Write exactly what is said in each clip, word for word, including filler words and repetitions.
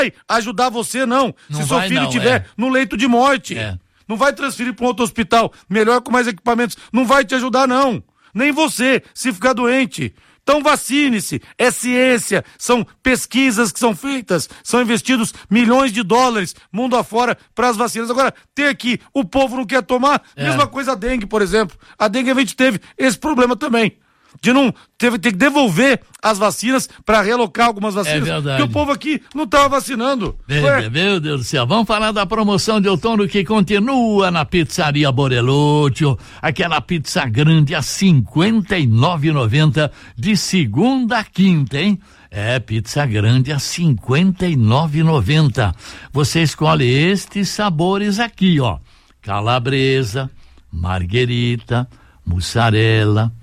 ajudar você, não. Não Se seu vai, filho não, estiver é. no leito de morte. É. Não vai transferir para um outro hospital, melhor com mais equipamentos. Não vai te ajudar, não. Nem você, se ficar doente. Então vacine-se, é ciência, são pesquisas que são feitas, são investidos milhões de dólares mundo afora para as vacinas. Agora, ter aqui, o povo não quer tomar, É. mesma coisa a dengue, por exemplo. A dengue a gente teve esse problema também, de não teve ter que devolver as vacinas para realocar algumas vacinas, É verdade. porque o povo aqui não estava vacinando. Meu, Ué, meu Deus do céu, vamos falar da promoção de outono que continua na Pizzaria Borelúcio, aquela pizza grande a cinquenta e nove reais e noventa centavos de segunda a quinta, hein? É, pizza grande a cinquenta e nove reais e noventa centavos. Você escolhe estes sabores aqui, ó: calabresa, marguerita, mussarela,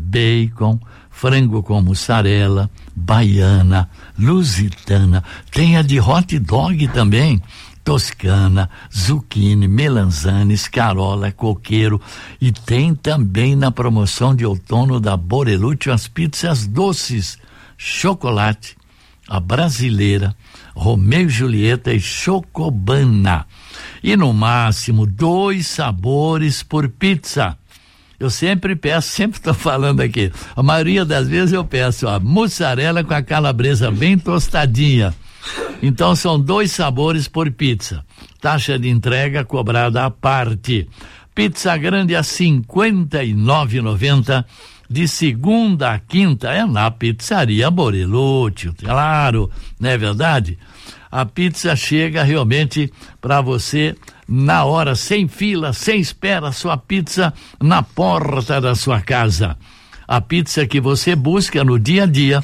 bacon, frango com mussarela, baiana, lusitana, tem a de hot dog também, toscana, zucchini, melanzane, escarola, coqueiro, e tem também na promoção de outono da Borelúcio as pizzas doces, chocolate, a brasileira, Romeu e Julieta e chocobana, e no máximo dois sabores por pizza. Eu sempre peço, sempre estou falando aqui, a maioria das vezes eu peço a mussarela com a calabresa bem tostadinha. Então são dois sabores por pizza. Taxa de entrega cobrada à parte. Pizza grande a cinquenta e nove reais e noventa centavos de segunda a quinta é na Pizzaria Borelúcio, claro, não é verdade? A pizza chega realmente para você na hora, sem fila, sem espera, sua pizza na porta da sua casa. A pizza que você busca no dia a dia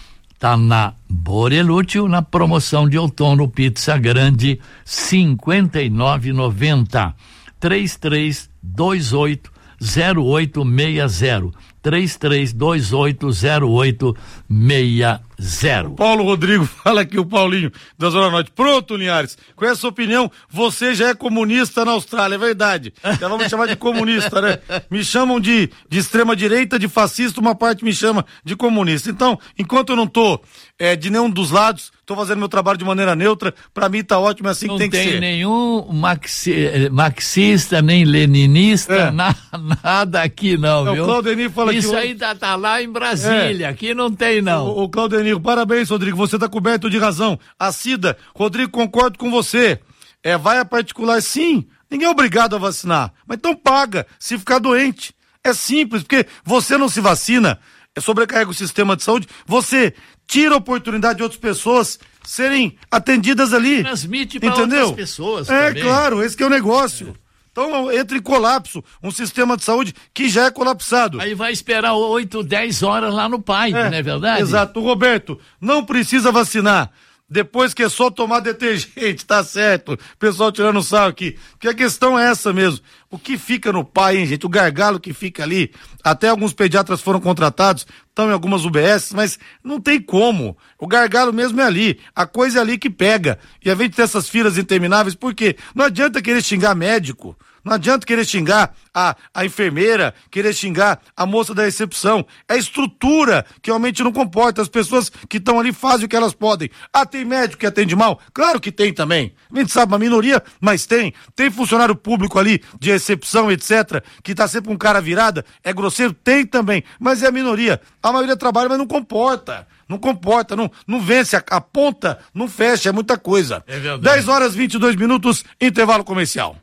tá na Borelúcio, na promoção de outono, pizza grande cinquenta e nove reais e noventa centavos. três três dois oito zero oito seis zero três três dois oito zero oito seis zero. Paulo Rodrigo fala aqui, o Paulinho da Zona Norte. Pronto, Linhares, com essa opinião, você já é comunista na Austrália, é verdade. Já vamos chamar de comunista, né? Me chamam de, de extrema direita, de fascista, uma parte me chama de comunista. Então, enquanto eu não tô é, de nenhum dos lados, tô fazendo meu trabalho de maneira neutra, pra mim tá ótimo, é assim Não que tem que ser. Não tem nenhum maxi, marxista, nem leninista, É. na, nada aqui não, É, viu? o Claudenir fala Isso que... aí tá, tá lá em Brasília, aqui não tem não. O, o Claudenir, parabéns, Rodrigo, você tá coberto de razão. A Cida, Rodrigo, concordo com você. É, vai a particular, sim, ninguém é obrigado a vacinar, mas então paga se ficar doente. É simples, porque você não se vacina, é sobrecarrega o sistema de saúde, você tira a oportunidade de outras pessoas serem atendidas ali. Transmite para entendeu? outras pessoas É, também. claro, esse que é o negócio. É. Então entra em colapso um sistema de saúde que já é colapsado. Aí vai esperar oito, dez horas lá no pai, É, não é verdade? Exato. Roberto, não precisa vacinar. Depois que é só tomar detergente, tá certo. O pessoal tirando sarro aqui. Porque a questão é essa mesmo. O que fica no pai, hein, gente? O gargalo que fica ali. Até alguns pediatras foram contratados, estão em algumas U B S, mas não tem como. O gargalo mesmo é ali. A coisa é ali que pega. E a gente tem essas filas intermináveis, porque não adianta querer xingar médico. Não adianta querer xingar a, a enfermeira, querer xingar a moça da recepção. É a estrutura que realmente não comporta. As pessoas que estão ali fazem o que elas podem. Ah, tem médico que atende mal? Claro que tem também. A gente sabe, uma minoria, mas tem. Tem funcionário público ali, de recepção, etcétera, que tá sempre com cara virada, é grosseiro? Tem também. Mas é a minoria. A maioria trabalha, mas não comporta. Não comporta, não, não vence, a, a ponta não fecha, é muita coisa. É verdade. dez horas e vinte e dois minutos, intervalo comercial.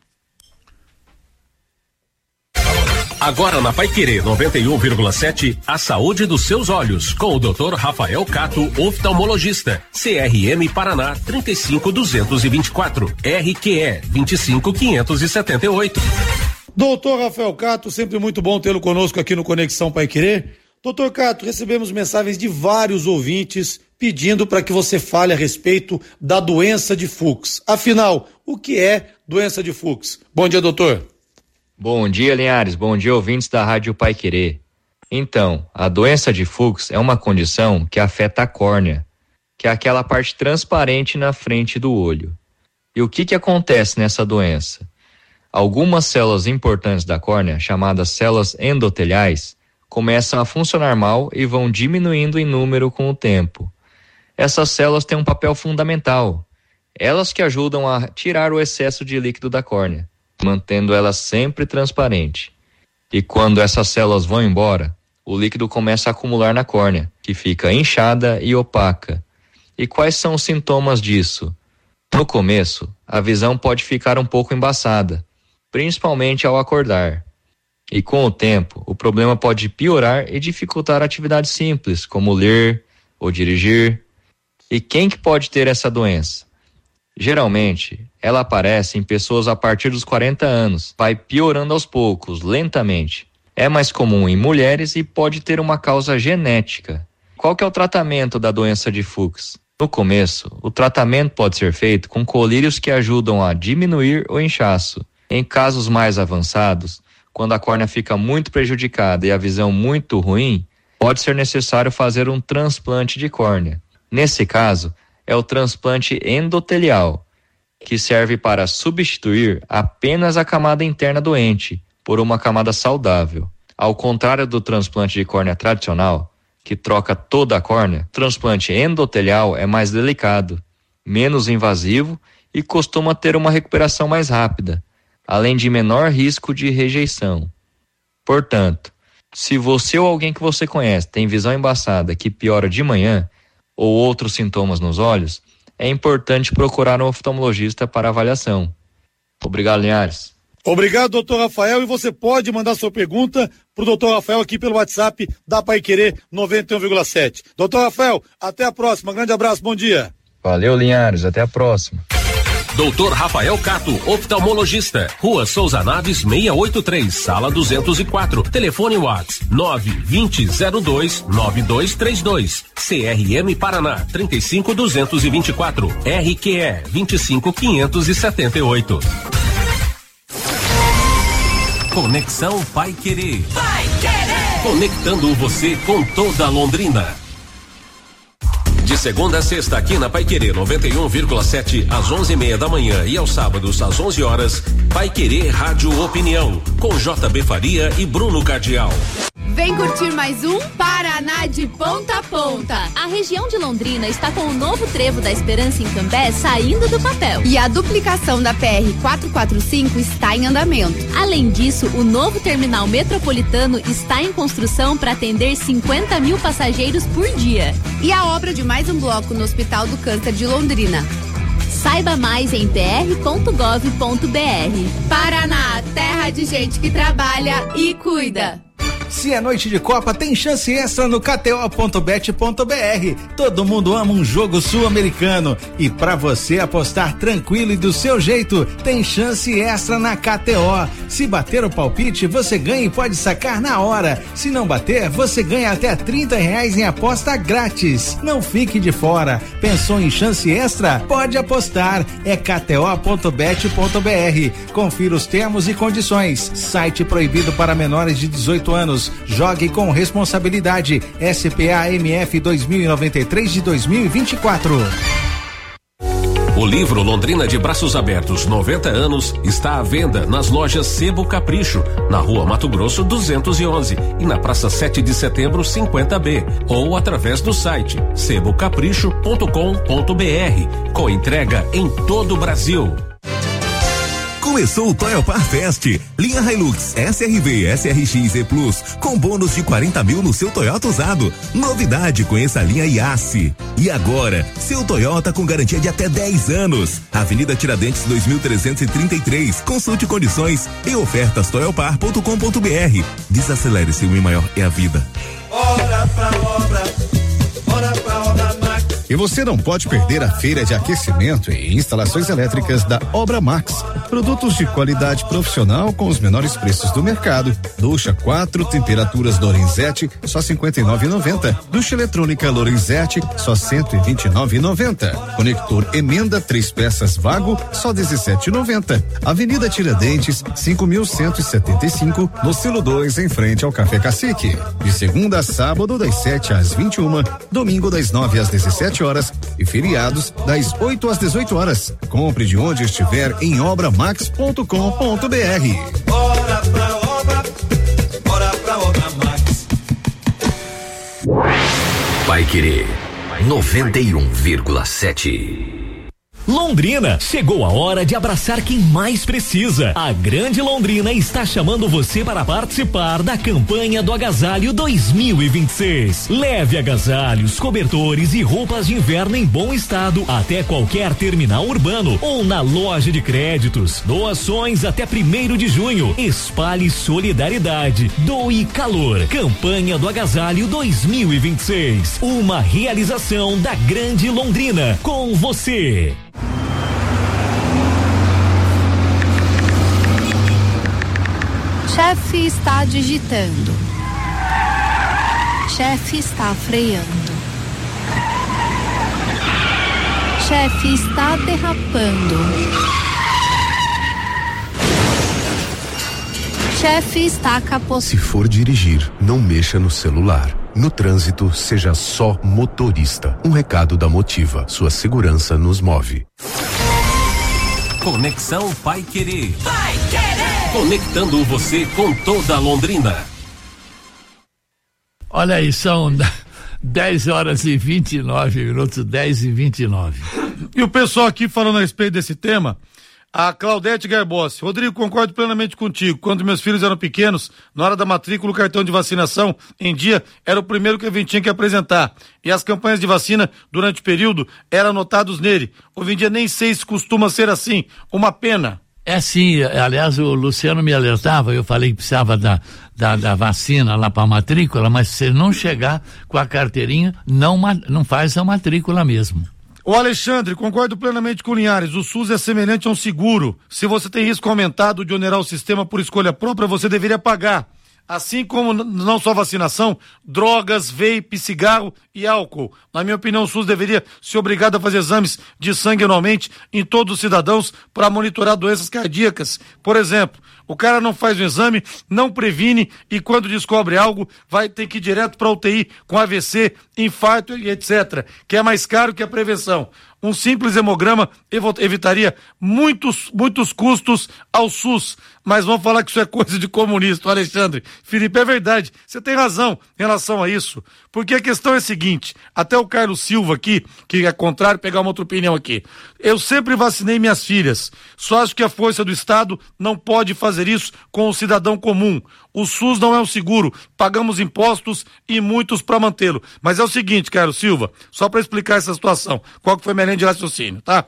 Agora na Paiquerê noventa e um vírgula sete, a saúde dos seus olhos, com o doutor Rafael Cato, oftalmologista, C R M Paraná trinta e cinco duzentos e vinte e quatro, R Q E vinte e cinco quinhentos e setenta e oito. Doutor Rafael Cato, sempre muito bom tê-lo conosco aqui no Conexão Paiquerê. Doutor Cato, recebemos mensagens de vários ouvintes pedindo para que você fale a respeito da doença de Fuchs. Afinal, o que é doença de Fuchs? Bom dia, doutor. Bom dia, Linhares. Bom dia, ouvintes da Rádio Paiquerê. Então, a doença de Fuchs é uma condição que afeta a córnea, que é aquela parte transparente na frente do olho. E o que que acontece nessa doença? Algumas células importantes da córnea, chamadas células endoteliais, começam a funcionar mal e vão diminuindo em número com o tempo. Essas células têm um papel fundamental, Elas que ajudam a tirar o excesso de líquido da córnea, mantendo ela sempre transparente. E quando essas células vão embora, o líquido começa a acumular na córnea, que fica inchada e opaca. E quais são os sintomas disso? No começo, a visão pode ficar um pouco embaçada, principalmente ao acordar. E com o tempo, o problema pode piorar e dificultar atividades simples, como ler ou dirigir. E quem que pode ter essa doença? Geralmente, ela aparece em pessoas a partir dos quarenta anos, vai piorando aos poucos, lentamente. É mais comum em mulheres e pode ter uma causa genética. Qual que é o tratamento da doença de Fuchs? No começo, o tratamento pode ser feito com colírios que ajudam a diminuir o inchaço. Em casos mais avançados, quando a córnea fica muito prejudicada e a visão muito ruim, pode ser necessário fazer um transplante de córnea. Nesse caso, é o transplante endotelial, que serve para substituir apenas a camada interna doente por uma camada saudável. Ao contrário do transplante de córnea tradicional, que troca toda a córnea, o transplante endotelial é mais delicado, menos invasivo e costuma ter uma recuperação mais rápida, além de menor risco de rejeição. Portanto, se você ou alguém que você conhece tem visão embaçada que piora de manhã, ou outros sintomas nos olhos, é importante procurar um oftalmologista para avaliação. Obrigado, Linhares. Obrigado, doutor Rafael, e você pode mandar sua pergunta pro doutor Rafael aqui pelo WhatsApp da Paiquerê noventa e um vírgula sete. doutor Rafael, até a próxima, grande abraço, bom dia. Valeu, Linhares, até a próxima. doutor Rafael Cato, oftalmologista, Rua Souza Naves seiscentos e oitenta e três, sala duzentos e quatro, telefone WhatsApp nove vinte zero dois nove dois três dois, C R M Paraná trinta e cinco duzentos e vinte e quatro, R Q E vinte e cinco quinhentos e setenta e oito. Conexão Paiquerê. Paiquerê. Conectando você com toda Londrina. De segunda a sexta aqui na Paiquerê noventa e um vírgula sete às onze e meia da manhã e aos sábados às onze horas, Paiquerê Rádio Opinião com J B Faria e Bruno Cardial. Vem curtir mais um Paraná de ponta a ponta. A região de Londrina está com o novo trevo da Esperança em Cambé saindo do papel. E a duplicação da P R quatrocentos e quarenta e cinco está em andamento. Além disso, o novo terminal metropolitano está em construção para atender cinquenta mil passageiros por dia. E a obra de mais um bloco no Hospital do Câncer de Londrina. Saiba mais em p r ponto gov ponto b r. Paraná, terra de gente que trabalha e cuida. Se é noite de Copa, tem chance extra no K T O ponto bet ponto b r. Todo mundo ama um jogo sul-americano. E pra você apostar tranquilo e do seu jeito, tem chance extra na K T O. Se bater o palpite, você ganha e pode sacar na hora. Se não bater, você ganha até trinta reais em aposta grátis. Não fique de fora. Pensou em chance extra? Pode apostar. É K T O ponto bet ponto b r. Confira os termos e condições. Site proibido para menores de dezoito anos. Jogue com responsabilidade. S P A M F dois mil e noventa e três de dois mil e vinte e quatro. O livro Londrina de Braços Abertos noventa anos está à venda nas lojas Sebo Capricho, na Rua Mato Grosso duzentos e onze e na Praça sete de Setembro cinquenta B, ou através do site sebo capricho ponto com ponto b r, com entrega em todo o Brasil. Começou o Toyopar Fest, linha Hilux, S R V, S R X e Plus, com bônus de quarenta mil no seu Toyota usado. Novidade, conheça a linha Yasse. E agora, seu Toyota com garantia de até dez anos. Avenida Tiradentes dois mil trezentos e trinta e três. Consulte condições e ofertas toyopar ponto com ponto b r. Desacelere, seu I maior é a vida. Bora pra obra, bora pra obra Max. E você não pode perder a feira de aquecimento e instalações elétricas da Obra Max. Produtos de qualidade profissional com os menores preços do mercado. Ducha quatro temperaturas Lorenzetti, só cinquenta e nove reais e noventa centavos. Ducha eletrônica Lorenzetti, só cento e vinte e nove reais e noventa centavos. Conector Emenda três peças Vago, só dezessete reais e noventa centavos. Avenida Tiradentes, cinco mil cento e setenta e cinco, no Silo dois, em frente ao Café Cacique. De segunda a sábado, das sete às vinte e uma, domingo das nove às dezessete horas e feriados das oito às dezoito horas. Compre de onde estiver em obra max ponto com ponto b r. Bora pra obra, bora pra obra Max. Paiquerê noventa e um vírgula sete. Londrina, chegou a hora de abraçar quem mais precisa. A Grande Londrina está chamando você para participar da campanha do Agasalho dois mil e vinte e seis. Leve agasalhos, cobertores e roupas de inverno em bom estado até qualquer terminal urbano ou na loja de créditos. Doações até primeiro de junho. Espalhe solidariedade. Doe calor. Campanha do Agasalho dois mil e vinte e seis. Uma realização da Grande Londrina. Com você. Chefe está digitando. Chefe está freando. Chefe está derrapando. Chefe está capotando. Se for dirigir, não mexa no celular. No trânsito, seja só motorista. Um recado da Motiva. Sua segurança nos move. Conexão Pai Querer. Pai Querer. Conectando você com toda a Londrina. Olha aí, são dez horas e vinte e nove minutos, dez e vinte e nove. E o pessoal aqui falando a respeito desse tema, a Claudete Garbossi. Rodrigo, concordo plenamente contigo. Quando meus filhos eram pequenos, na hora da matrícula, o cartão de vacinação, em dia, era o primeiro que a gente tinha que apresentar. E as campanhas de vacina, durante o período, eram anotados nele. Hoje em dia, nem sei se costuma ser assim. Uma pena. É sim, aliás, o Luciano me alertava, eu falei que precisava da, da, da vacina lá para a matrícula, mas se ele não chegar com a carteirinha, não, não faz a matrícula mesmo. O Alexandre, concordo plenamente com o Linhares, o SUS é semelhante a um seguro. Se você tem risco aumentado de onerar o sistema por escolha própria, você deveria pagar. Assim como não só vacinação, drogas, vape, cigarro e álcool. Na minha opinião, o SUS deveria ser obrigado a fazer exames de sangue anualmente em todos os cidadãos para monitorar doenças cardíacas. Por exemplo, o cara não faz o exame, não previne e quando descobre algo, vai ter que ir direto para U T I com A V C, infarto e etcétera, que é mais caro que a prevenção. Um simples hemograma evitaria muitos, muitos custos ao SUS. Mas vamos falar que isso é coisa de comunista, Alexandre. Felipe, é verdade, você tem razão em relação a isso. Porque a questão é a seguinte, até o Carlos Silva aqui, que é contrário, pegar uma outra opinião aqui. Eu sempre vacinei minhas filhas. Só acho que a força do Estado não pode fazer isso com o cidadão comum. O SUS não é um seguro, pagamos impostos e muitos para mantê-lo. Mas é o seguinte, Carlos Silva, só para explicar essa situação, qual que foi a minha linha de raciocínio, tá?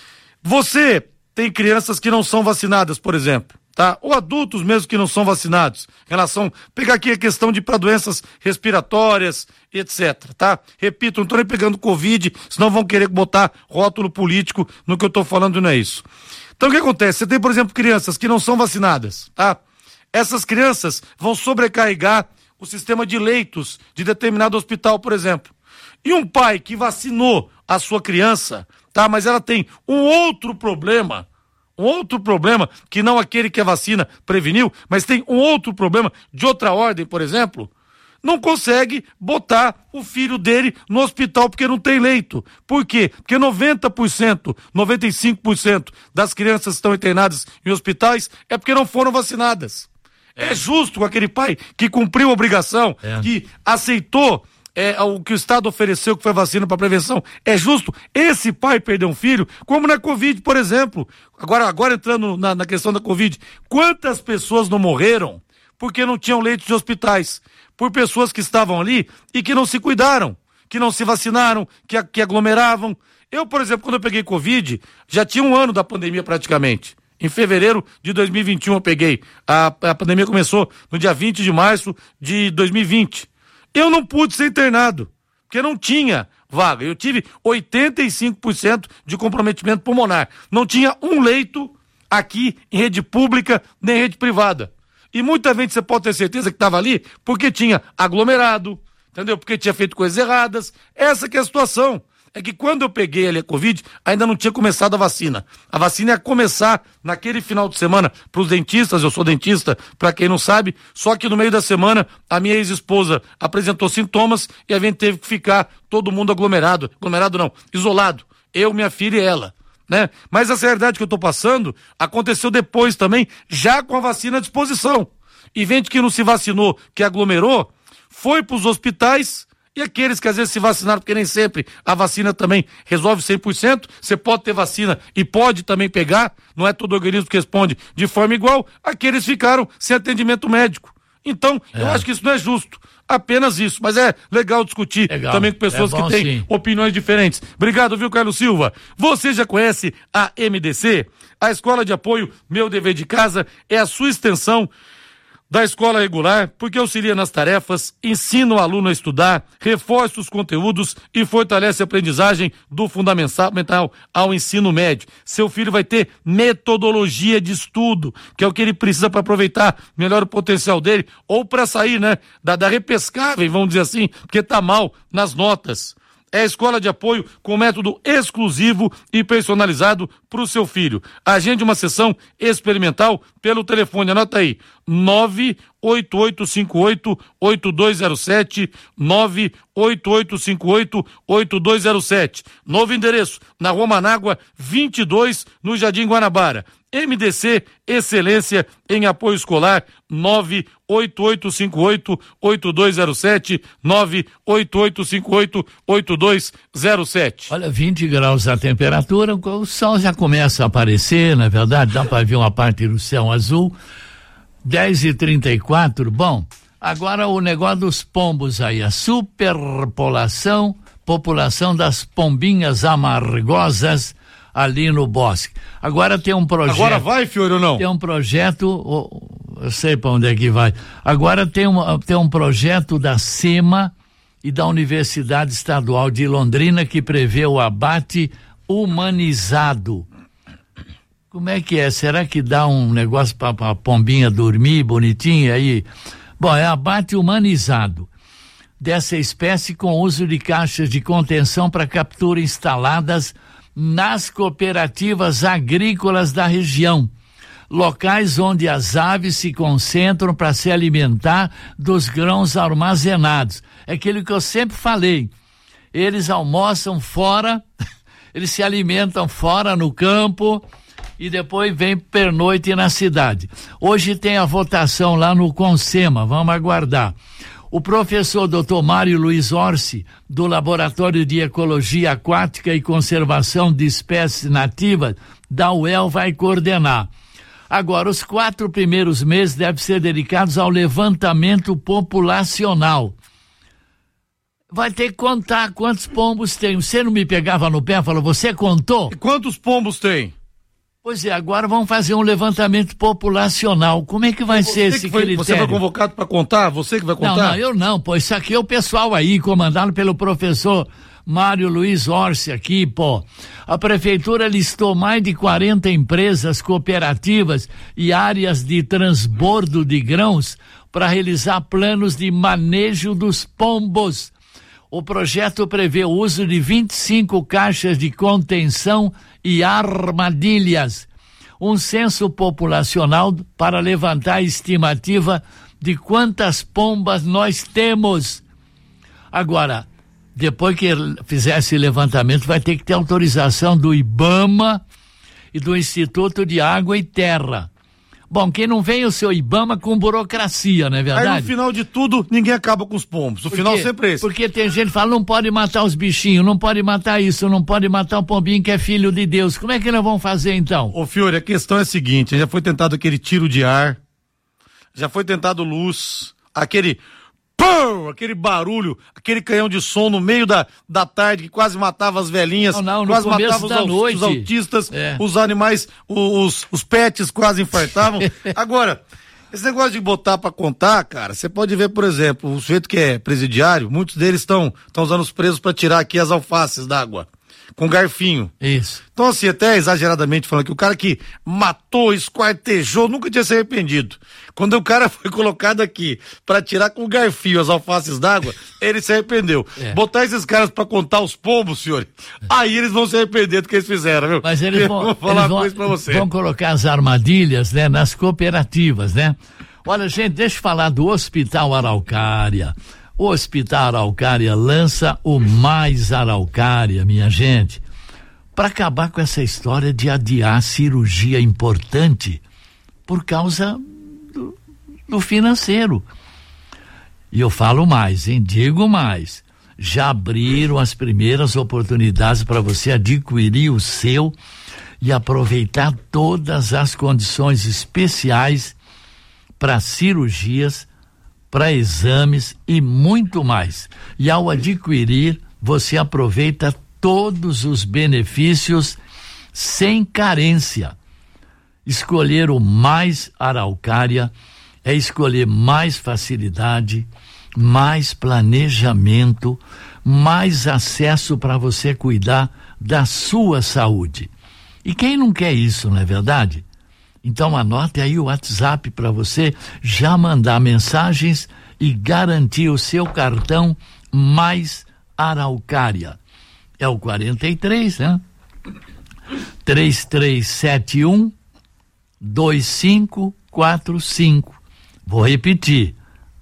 Você tem crianças que não são vacinadas, por exemplo, tá? Ou adultos mesmo que não são vacinados, em relação, pegar aqui a questão de para doenças respiratórias, etcétera, tá? Repito, não tô nem pegando Covid, senão vão querer botar rótulo político no que eu tô falando, não é isso. Então o que acontece? Você tem, por exemplo, crianças que não são vacinadas, tá? Essas crianças vão sobrecarregar o sistema de leitos de determinado hospital, por exemplo. E um pai que vacinou a sua criança, tá? Mas ela tem um outro problema, um outro problema, que não aquele que a vacina preveniu, mas tem um outro problema de outra ordem, por exemplo, não consegue botar o filho dele no hospital porque não tem leito. Por quê? Porque noventa por cento, noventa e cinco por cento das crianças que estão internadas em hospitais é porque não foram vacinadas. É, é justo com aquele pai que cumpriu a obrigação, é. que aceitou é, o que o Estado ofereceu, que foi vacina para prevenção. É justo esse pai perder um filho, como na Covid, por exemplo. Agora, agora entrando na, na questão da Covid, quantas pessoas não morreram porque não tinham leitos de hospitais? Por pessoas que estavam ali e que não se cuidaram, que não se vacinaram, que, que aglomeravam. Eu, por exemplo, quando eu peguei Covid, já tinha um ano da pandemia praticamente. Em fevereiro de dois mil e vinte e um eu peguei. A, a pandemia começou no dia vinte de março de dois mil e vinte. Eu não pude ser internado, porque não tinha vaga. Eu tive oitenta e cinco por cento de comprometimento pulmonar. Não tinha um leito aqui em rede pública nem rede privada. E muita gente, você pode ter certeza que estava ali porque tinha aglomerado, entendeu? Porque tinha feito coisas erradas. Essa que é a situação. É que quando eu peguei ali a Covid, ainda não tinha começado a vacina. A vacina ia começar naquele final de semana para os dentistas, eu sou dentista, para quem não sabe, só que no meio da semana a minha ex-esposa apresentou sintomas e a gente teve que ficar todo mundo aglomerado. Aglomerado não, isolado. Eu, minha filha e ela. Né? Mas essa realidade que eu tô passando aconteceu depois também, já com a vacina à disposição. E gente que não se vacinou, que aglomerou, foi para os hospitais E aqueles que às vezes se vacinaram, porque nem sempre a vacina também resolve cem por cento, você pode ter vacina e pode também pegar, não é todo organismo que responde de forma igual, aqueles ficaram sem atendimento médico. Então, é. eu acho que isso não é justo, apenas isso, mas é legal discutir legal. também com pessoas é que têm sim. opiniões diferentes. Obrigado, viu, Carlos Silva? Você já conhece a M D C? A Escola de Apoio Meu Dever de Casa é a sua extensão da escola regular, porque auxilia nas tarefas, ensina o aluno a estudar, reforça os conteúdos e fortalece a aprendizagem do fundamental ao ensino médio. Seu filho vai ter metodologia de estudo, que é o que ele precisa para aproveitar melhor o potencial dele, ou para sair, né, da, da repescagem, vamos dizer assim, porque tá mal nas notas. É a escola de apoio com método exclusivo e personalizado para o seu filho. Agende uma sessão experimental pelo telefone, anota aí, nove oito oito cinco oito oito dois zero sete, nove oito oito cinco oito oito dois zero sete. Novo endereço, na Rua Manágua, vinte e dois, no Jardim Guanabara. M D C, excelência em apoio escolar, nove oito oito cinco oito oito dois zero sete, nove oito oito cinco oito oito dois zero sete. Olha, vinte graus a temperatura, o sol já começa a aparecer, na verdade, dá para ver uma parte do céu azul, dez e trinta e quatro, bom, agora o negócio dos pombos aí, a superpopulação, população das pombinhas amargosas ali no bosque. Agora tem um projeto. Agora vai, Fiore, ou não? Tem um projeto, oh, eu sei para onde é que vai. Agora tem um, tem um projeto da SEMA e da Universidade Estadual de Londrina que prevê o abate humanizado. Como é que é? Será que dá um negócio para a pombinha dormir bonitinha aí? Bom, é abate humanizado dessa espécie com uso de caixas de contenção para captura instaladas nas cooperativas agrícolas da região, locais onde as aves se concentram para se alimentar dos grãos armazenados. É aquilo que eu sempre falei, eles almoçam fora, eles se alimentam fora no campo e depois vem pernoite na cidade. Hoje tem a votação lá no Consema, vamos aguardar. O professor doutor Mário Luiz Orsi, do Laboratório de Ecologia Aquática e Conservação de Espécies Nativas, da U E L, vai coordenar. Agora, os quatro primeiros meses devem ser dedicados ao levantamento populacional. Vai ter que contar quantos pombos tem. Você não me pegava no pé e falou, você contou? E quantos pombos tem? Pois é, agora vamos fazer um levantamento populacional. Como é que vai você ser esse que foi, critério? Você foi convocado para contar? Você que vai contar? Não, não, eu não, pô. Isso aqui é o pessoal aí, comandado pelo professor Mário Luiz Orsi aqui, pô. A prefeitura listou mais de quarenta empresas, cooperativas e áreas de transbordo de grãos para realizar planos de manejo dos pombos. O projeto prevê o uso de vinte e cinco caixas de contenção e armadilhas, um censo populacional para levantar a estimativa de quantas pombas nós temos. Agora, depois que fizer esse levantamento, vai ter que ter autorização do IBAMA e do Instituto de Água e Terra. Bom, quem não vem é o seu IBAMA com burocracia, não é verdade? Aí no final de tudo, ninguém acaba com os pombos. O final sempre é esse. Porque tem gente que fala, não pode matar os bichinhos, não pode matar isso, não pode matar o pombinho que é filho de Deus. Como é que nós vamos fazer então? Ô Fiore, a questão é a seguinte, já foi tentado aquele tiro de ar, já foi tentado luz, aquele pum, aquele barulho, aquele canhão de som no meio da, da tarde que quase matava as velhinhas, não, não, quase no matava os, da noite. os autistas, é. os animais, os, os pets quase infartavam. Agora, esse negócio de botar pra contar, cara, você pode ver, por exemplo, o sujeito que é presidiário, muitos deles estão usando os presos pra tirar aqui as alfaces d'água, com garfinho. Isso. Então, assim, até exageradamente falando que o cara que matou, esquartejou, nunca tinha se arrependido. Quando o cara foi colocado aqui pra tirar com garfinho as alfaces d'água, ele se arrependeu. É. Botar esses caras pra contar os pombos, senhor, aí eles vão se arrepender do que eles fizeram, viu? Mas eles vão, vou falar eles uma vão, coisa pra você. Vão colocar as armadilhas, né, nas cooperativas, né? Olha, gente, deixa eu falar do Hospital Araucária. O Hospital Araucária lança o Mais Araucária, minha gente, para acabar com essa história de adiar cirurgia importante por causa do, do financeiro. E eu falo mais, hein? Digo mais. já abriram as primeiras oportunidades para você adquirir o seu e aproveitar todas as condições especiais para cirurgias, para exames e muito mais. E ao adquirir, você aproveita todos os benefícios sem carência. Escolher o Mais Araucária é escolher mais facilidade, mais planejamento, mais acesso para você cuidar da sua saúde. E quem não quer isso, não é verdade? Então anote aí o WhatsApp para você já mandar mensagens e garantir o seu cartão Mais Araucária. É o quarenta e três, né? três três sete um dois cinco quatro cinco. Vou repetir.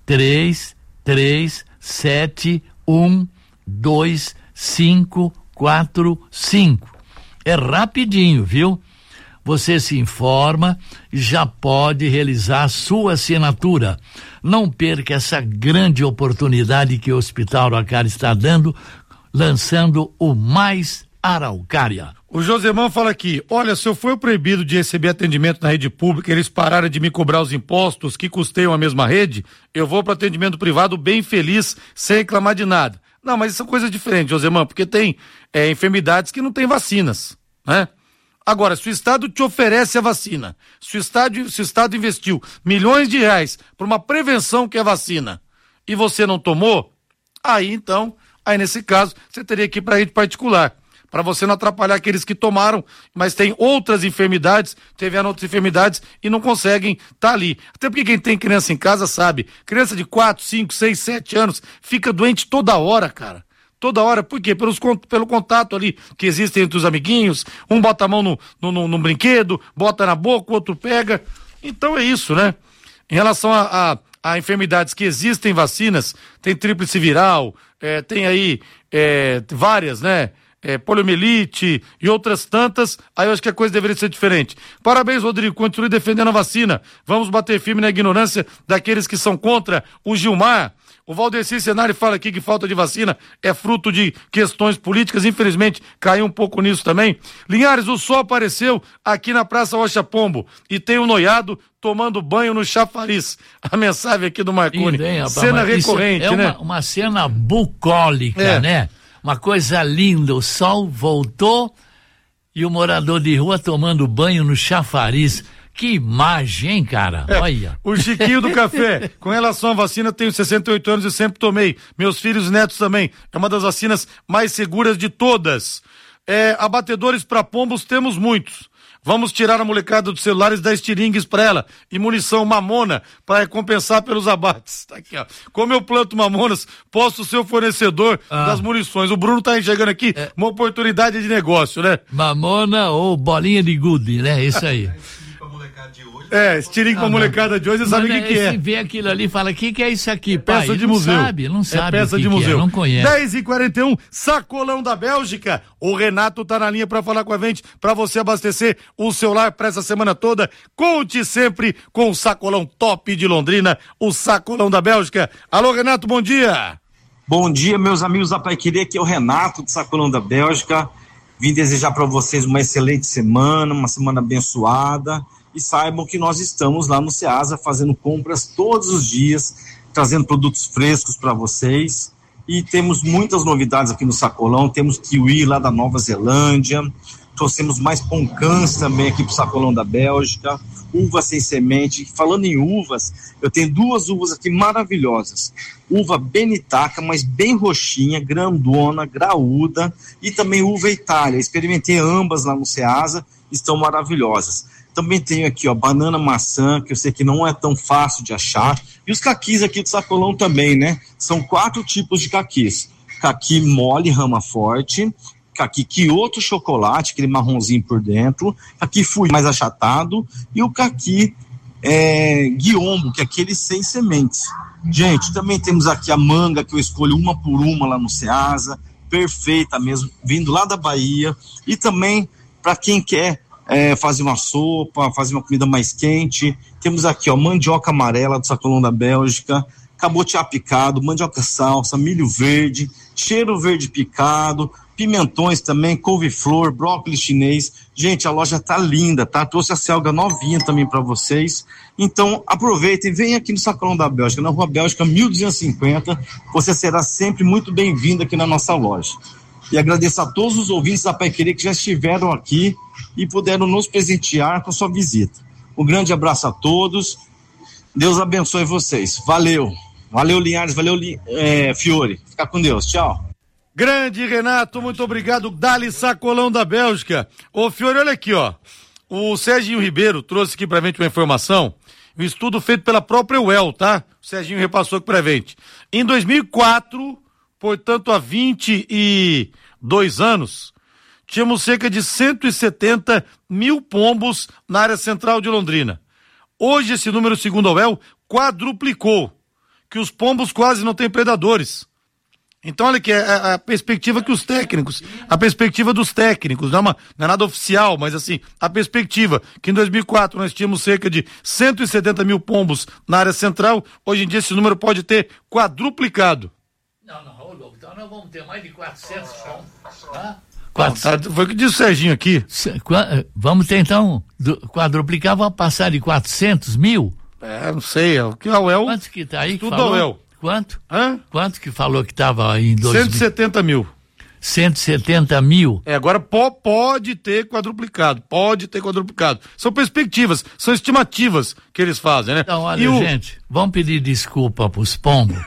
três três sete um dois cinco quatro cinco. É rapidinho, viu? Você se informa e já pode realizar a sua assinatura. Não perca essa grande oportunidade que o Hospital Araucária está dando, lançando o Mais Araucária. O Josemão fala aqui, olha, se eu for proibido de receber atendimento na rede pública, eles pararam de me cobrar os impostos que custeiam a mesma rede, eu vou para atendimento privado bem feliz, sem reclamar de nada. Não, mas isso são coisas diferentes, Josemão, porque tem é, enfermidades que não tem vacinas, né? Agora, se o Estado te oferece a vacina, se o Estado, se o Estado investiu milhões de reais para uma prevenção que é vacina, e você não tomou, aí então, aí nesse caso, você teria que ir para a rede particular, para você não atrapalhar aqueles que tomaram, mas tem outras enfermidades, tiveram outras enfermidades e não conseguem estar tá ali. Até porque quem tem criança em casa sabe, criança de quatro, cinco, seis, sete anos fica doente toda hora, cara. Toda hora, por quê? Pelos, pelo contato ali que existe entre os amiguinhos, um bota a mão no, no, no, no brinquedo, bota na boca, o outro pega. Então é isso, né? Em relação a, a, a enfermidades que existem vacinas, tem tríplice viral, é, tem aí é, várias, né? É, poliomielite e outras tantas, aí eu acho que a coisa deveria ser diferente. Parabéns, Rodrigo, continue defendendo a vacina. Vamos bater firme na ignorância daqueles que são contra. O Gilmar, o Valdeci Senari fala aqui que falta de vacina é fruto de questões políticas, infelizmente caiu um pouco nisso também. Linhares, o sol apareceu aqui na Praça Rocha Pombo e tem um noiado tomando banho no chafariz. A mensagem aqui do Marconi, bem, rapaz, cena recorrente, é né? Uma, uma cena bucólica, é. né? Uma coisa linda, o sol voltou e o morador de rua tomando banho no chafariz. Que imagem, hein, cara? É, olha. O Chiquinho do Café, com relação à vacina, tenho sessenta e oito anos e sempre tomei. Meus filhos e netos também. É uma das vacinas mais seguras de todas. É, abatedores para pombos temos muitos. Vamos tirar a molecada dos celulares, dar estiringues pra ela e munição mamona para recompensar pelos abates. Tá aqui, ó. Como eu planto mamonas, posso ser o fornecedor ah. das munições. O Bruno tá enxergando aqui é. uma oportunidade de negócio, né? Mamona ou bolinha de gude, né? Isso aí. É, estiringue ah, pra molecada de hoje, você sabe o que, que é. Você vê aquilo ali e fala, o que, que é isso aqui, pai? Peça de não museu. Sabe, não sabe é peça o que de que museu. É, não conhece. dez e quarenta e um, Sacolão da Bélgica. O Renato tá na linha pra falar com a gente, pra você abastecer o celular pra essa semana toda. Conte sempre com o Sacolão top de Londrina, o Sacolão da Bélgica. Alô, Renato, bom dia. Bom dia, meus amigos da Paiquerê, aqui é o Renato do Sacolão da Bélgica. Vim desejar pra vocês uma excelente semana, uma semana abençoada. E saibam que nós estamos lá no Ceasa fazendo compras todos os dias, trazendo produtos frescos para vocês. E temos muitas novidades aqui no Sacolão. Temos kiwi lá da Nova Zelândia, trouxemos mais poncãs também aqui para o Sacolão da Bélgica, uva sem semente. Falando em uvas, eu tenho duas uvas aqui maravilhosas. Uva Benitaca, mas bem roxinha, grandona, graúda, e também uva Itália. Experimentei ambas lá no Ceasa, estão maravilhosas. Também tenho aqui, ó, banana maçã, que eu sei que não é tão fácil de achar. E os caquis aqui do Sacolão também, né? São quatro tipos de caquis. Caqui mole, rama forte. Caqui Kyoto chocolate, aquele marronzinho por dentro. Caqui fui mais achatado. E o caqui é, guiombo, que é aquele sem sementes. Gente, também temos aqui a manga, que eu escolho uma por uma lá no Ceasa. Perfeita mesmo, vindo lá da Bahia. E também, para quem quer É, fazer uma sopa, fazer uma comida mais quente. Temos aqui, ó, mandioca amarela do Sacolão da Bélgica, cabotiá picado, mandioca salsa, milho verde, cheiro verde picado, pimentões também, couve-flor, brócolis chinês. Gente, a loja tá linda, tá? Trouxe a selga novinha também para vocês. Então, aproveitem, venham aqui no Sacolão da Bélgica, na Rua Bélgica mil duzentos e cinquenta. Você será sempre muito bem-vindo aqui na nossa loja. E agradeço a todos os ouvintes da Paiquerê que já estiveram aqui e puderam nos presentear com a sua visita. Um grande abraço a todos. Deus abençoe vocês. Valeu. Valeu, Linhares. Valeu, é, Fiore. Fica com Deus. Tchau. Grande Renato, muito obrigado. Dali Sacolão da Bélgica. Ô, Fiore, olha aqui, ó. O Serginho Ribeiro trouxe aqui pra gente uma informação, um estudo feito pela própria U E L, tá? O Serginho repassou aqui pra gente. Em dois mil e quatro, portanto, há vinte e dois anos, tínhamos cerca de cento e setenta mil pombos na área central de Londrina. Hoje, esse número, segundo a U E L, quadruplicou, que os pombos quase não têm predadores. Então, olha aqui, a, a perspectiva que os técnicos, a perspectiva dos técnicos, não é, uma, não é nada oficial, mas assim, a perspectiva que em dois mil e quatro nós tínhamos cerca de cento e setenta mil pombos na área central, hoje em dia esse número pode ter quadruplicado. Não, não, Rodolfo, então nós vamos ter mais de quatrocentos pombos, tá? quatrocentos. Foi o que disse o Serginho aqui. Vamos ter então, quadruplicar, vamos passar de quatrocentos mil? É, não sei, é o que a U E L... Quanto que tá aí que tudo falou? a U E L. Quanto? Hã? Quanto que falou que estava em dois mil? cento e setenta mil. cento e setenta mil? É, agora po- pode ter quadruplicado, pode ter quadruplicado. São perspectivas, são estimativas que eles fazem, né? Então, olha, e o... gente, vamos pedir desculpa pros pombos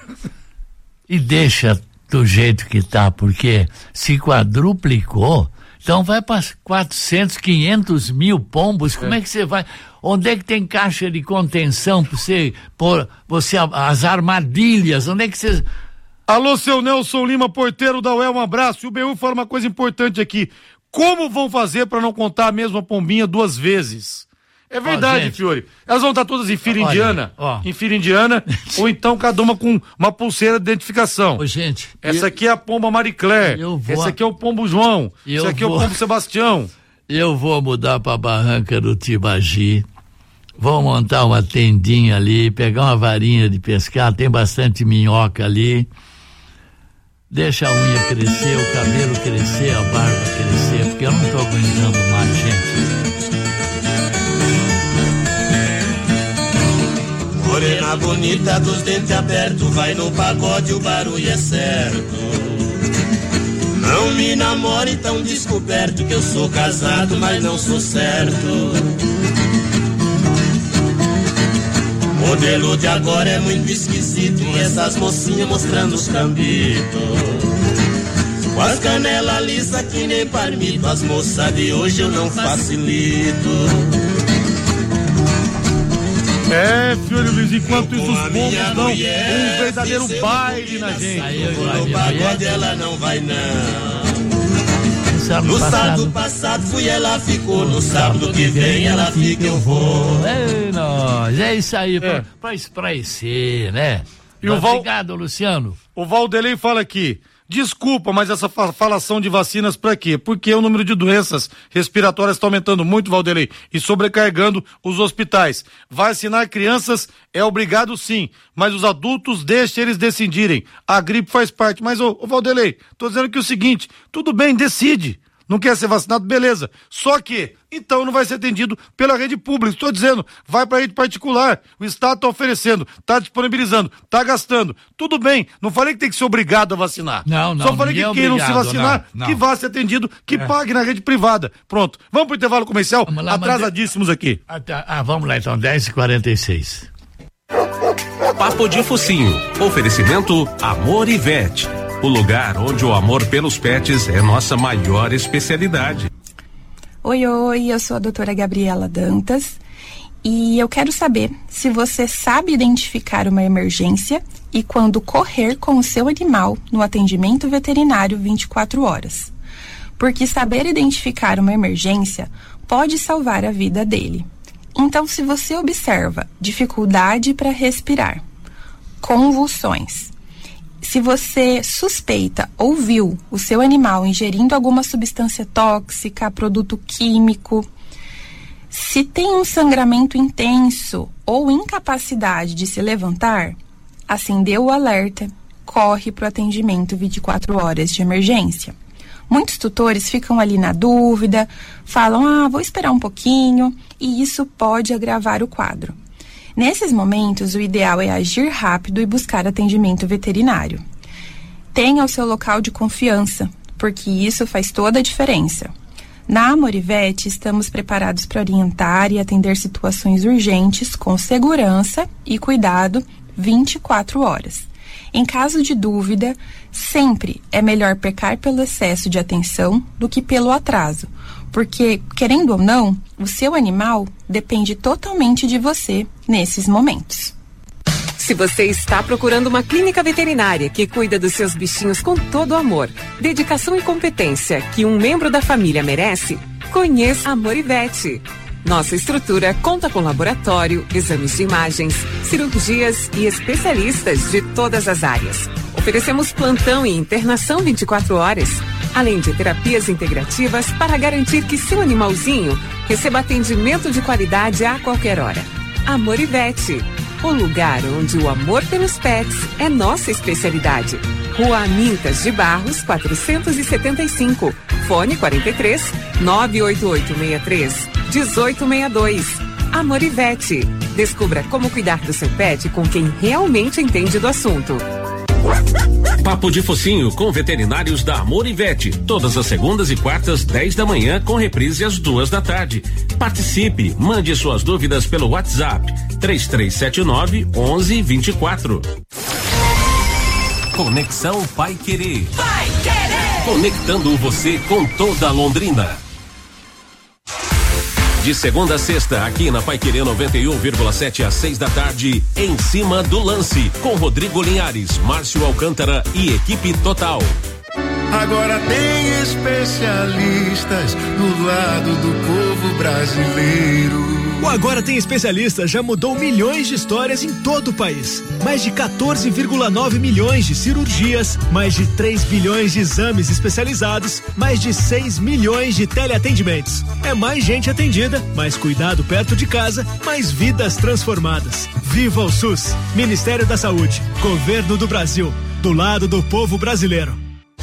e deixa do jeito que tá, porque se quadruplicou, então vai para quatrocentos, quinhentos mil pombos, como é. é que você vai... Onde é que tem caixa de contenção para você pôr você, as armadilhas? Onde é que você... Alô, seu Nelson Lima, porteiro da U E L, um abraço. E o B U fala uma coisa importante aqui. Como vão fazer para não contar a mesma pombinha duas vezes? É verdade, oh, Fiore. Elas vão estar todas em fila Olha, indiana, oh. em fila indiana, ou então cada uma com uma pulseira de identificação. Ô, gente. Essa eu... aqui é a pomba Marie Claire. Eu vou... Esse aqui é o pombo João. Eu Esse aqui vou... é o pombo Sebastião. Eu vou mudar para a barranca do Tibagi, vou montar uma tendinha ali, pegar uma varinha de pescar, tem bastante minhoca ali, deixa a unha crescer, o cabelo crescer, a barba crescer, porque eu não estou aguentando mais, gente. Morena bonita dos dentes abertos, vai no pagode, o barulho é certo. Não me namore tão descoberto, que eu sou casado, mas não sou certo. Modelo de agora é muito esquisito, e essas mocinhas mostrando os cambitos. Com as canelas lisas que nem parmito, as moças de hoje eu não facilito. É, filho Luiz, enquanto isso os pombos dão um verdadeiro baile na gente. Aí eu vou no pagode, ela não vai não. No sábado passado fui, ela ficou. No sábado que vem ela fica, eu vou. É, nós, é isso aí, é. pra, pra espraecer, né? E Mas, o Val... Obrigado, Luciano. O Valdelei fala aqui, desculpa, mas essa falação de vacinas pra quê? Porque o número de doenças respiratórias está aumentando muito, Valdelei, e sobrecarregando os hospitais. Vacinar crianças é obrigado sim, mas os adultos deixem eles decidirem. A gripe faz parte, mas ô, ô Valdelei, tô dizendo aqui o seguinte, tudo bem, decide. Não quer ser vacinado? Beleza. Só que, então não vai ser atendido pela rede pública. Estou dizendo, vai para a rede particular. O Estado está oferecendo, está disponibilizando, está gastando. Tudo bem, não falei que tem que ser obrigado a vacinar. Não, não. Só falei que quem não se vacinar, não, não. que vá ser atendido, que é. pague na rede privada. Pronto. Vamos para o intervalo comercial? Lá, atrasadíssimos de... aqui. Ah, tá. ah, vamos lá então, dez e quarenta e seis. Papo de Focinho. Oferecimento Amor e Vet. O lugar onde o amor pelos pets é nossa maior especialidade. Oi, oi, eu sou a doutora Gabriela Dantas e eu quero saber se você sabe identificar uma emergência e quando correr com o seu animal no atendimento veterinário vinte e quatro horas. Porque saber identificar uma emergência pode salvar a vida dele. Então, se você observa dificuldade para respirar, convulsões, se você suspeita ou viu o seu animal ingerindo alguma substância tóxica, produto químico, se tem um sangramento intenso ou incapacidade de se levantar, acendeu o alerta, corre para o atendimento vinte e quatro horas de emergência. Muitos tutores ficam ali na dúvida, falam, ah, vou esperar um pouquinho, e isso pode agravar o quadro. Nesses momentos, o ideal é agir rápido e buscar atendimento veterinário. Tenha o seu local de confiança, porque isso faz toda a diferença. Na Amorivete, estamos preparados para orientar e atender situações urgentes com segurança e cuidado vinte e quatro horas. Em caso de dúvida, sempre é melhor pecar pelo excesso de atenção do que pelo atraso, porque, querendo ou não, o seu animal depende totalmente de você nesses momentos. Se você está procurando uma clínica veterinária que cuida dos seus bichinhos com todo o amor, dedicação e competência que um membro da família merece, conheça a Amorivete. Nossa estrutura conta com laboratório, exames de imagens, cirurgias e especialistas de todas as áreas. Oferecemos plantão e internação vinte e quatro horas, além de terapias integrativas para garantir que seu animalzinho receba atendimento de qualidade a qualquer hora. Amorivete, o lugar onde o amor pelos pets é nossa especialidade. Rua Amintas de Barros, quatrocentos e setenta e cinco. Fone quarenta e três, nove oito oito seis três, um oito seis dois. Amorivete. Descubra como cuidar do seu pet com quem realmente entende do assunto. Papo de Focinho com veterinários da Amorivete. Todas as segundas e quartas, dez da manhã, com reprise às duas da tarde. Participe, mande suas dúvidas pelo WhatsApp três três sete nove, onze vinte e quatro. Conexão Pai Querer. Pai Querer. Conectando você com toda Londrina. De segunda a sexta, aqui na Pai Querer noventa e um vírgula sete às seis da tarde, em cima do lance, com Rodrigo Linhares, Márcio Alcântara e equipe total. Agora tem especialistas do lado do povo brasileiro. O Agora Tem Especialistas já mudou milhões de histórias em todo o país. Mais de quatorze vírgula nove milhões de cirurgias, mais de três bilhões de exames especializados, mais de seis milhões de teleatendimentos. É mais gente atendida, mais cuidado perto de casa, mais vidas transformadas. Viva o SUS! Ministério da Saúde, Governo do Brasil, do lado do povo brasileiro.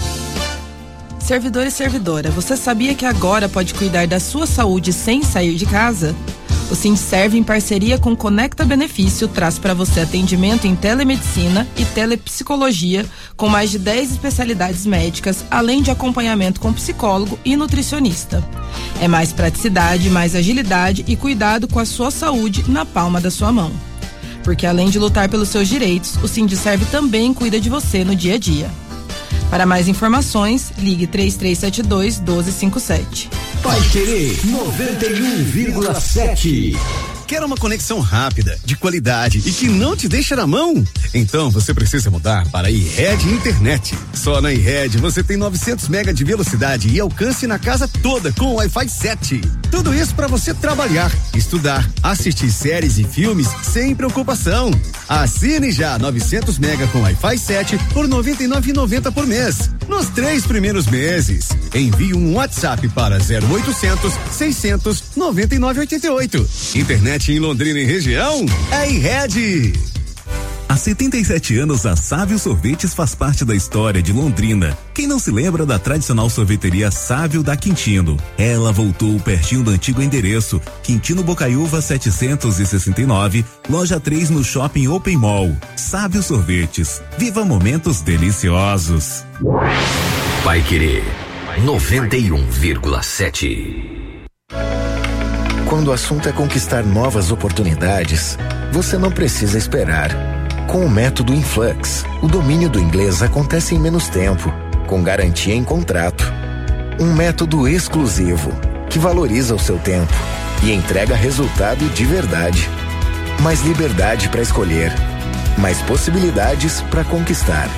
Servidor e servidora, você sabia que agora pode cuidar da sua saúde sem sair de casa? O Sindserv, em parceria com Conecta Benefício, traz para você atendimento em telemedicina e telepsicologia, com mais de dez especialidades médicas, além de acompanhamento com psicólogo e nutricionista. É mais praticidade, mais agilidade e cuidado com a sua saúde na palma da sua mão. Porque além de lutar pelos seus direitos, o Sindserv também cuida de você no dia a dia. Para mais informações, ligue três três sete dois, um dois cinco sete. Pai Querer noventa e um vírgula sete. Quer uma conexão rápida, de qualidade e que não te deixa na mão? Então você precisa mudar para a iRed Internet. Só na iRed você tem novecentos mega de velocidade e alcance na casa toda com Wi-Fi sete. Tudo isso para você trabalhar, estudar, assistir séries e filmes sem preocupação. Assine já novecentos mega com Wi-Fi sete por noventa e nove reais e noventa centavos por mês. Nos três primeiros meses. Envie um WhatsApp para zero oitocentos, seiscentos, noventa e nove, oitenta e oito. Internet em Londrina e região é iRed. Há setenta e sete anos, a Sávio Sorvetes faz parte da história de Londrina. Quem não se lembra da tradicional sorveteria Sávio da Quintino? Ela voltou pertinho do antigo endereço, Quintino Bocaiúva setecentos e sessenta e nove, loja três no Shopping Open Mall. Sávio Sorvetes, viva momentos deliciosos. Pai Querer noventa e um vírgula sete. Quando o assunto é conquistar novas oportunidades, você não precisa esperar. Com o método Influx, o domínio do inglês acontece em menos tempo, com garantia em contrato. Um método exclusivo, que valoriza o seu tempo e entrega resultado de verdade. Mais liberdade para escolher, mais possibilidades para conquistar.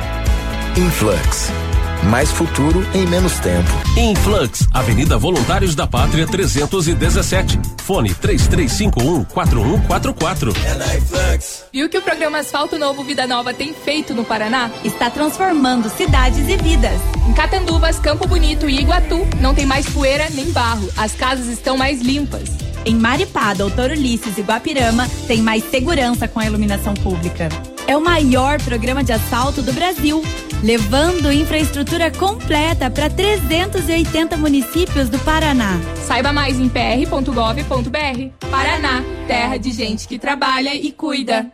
Influx. Mais futuro em menos tempo. Influx, Avenida Voluntários da Pátria trezentos e dezessete. Fone três três cinco um, quatro um quatro quatro. É na Influx. Viu que o programa Asfalto Novo Vida Nova tem feito no Paraná? Está transformando cidades e vidas. Em Catanduvas, Campo Bonito e Iguatu, não tem mais poeira nem barro. As casas estão mais limpas. Em Maripá, Doutor Ulisses e Guapirama, tem mais segurança com a iluminação pública. é o maior programa de asfalto do Brasil, levando infraestrutura completa para trezentos e oitenta municípios do Paraná. Saiba mais em p r ponto gov ponto b r. Paraná, terra de gente que trabalha e cuida.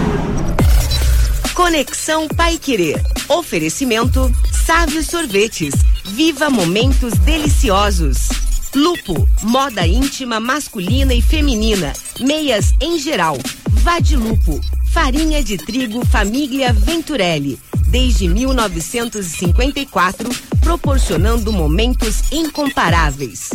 Conexão Paiquerê. Oferecimento Sávio Sorvetes. Viva momentos deliciosos. Lupo, moda íntima masculina e feminina. Meias em geral. Vadilupo, farinha de trigo família Venturelli. Desde mil novecentos e cinquenta e quatro, proporcionando momentos incomparáveis.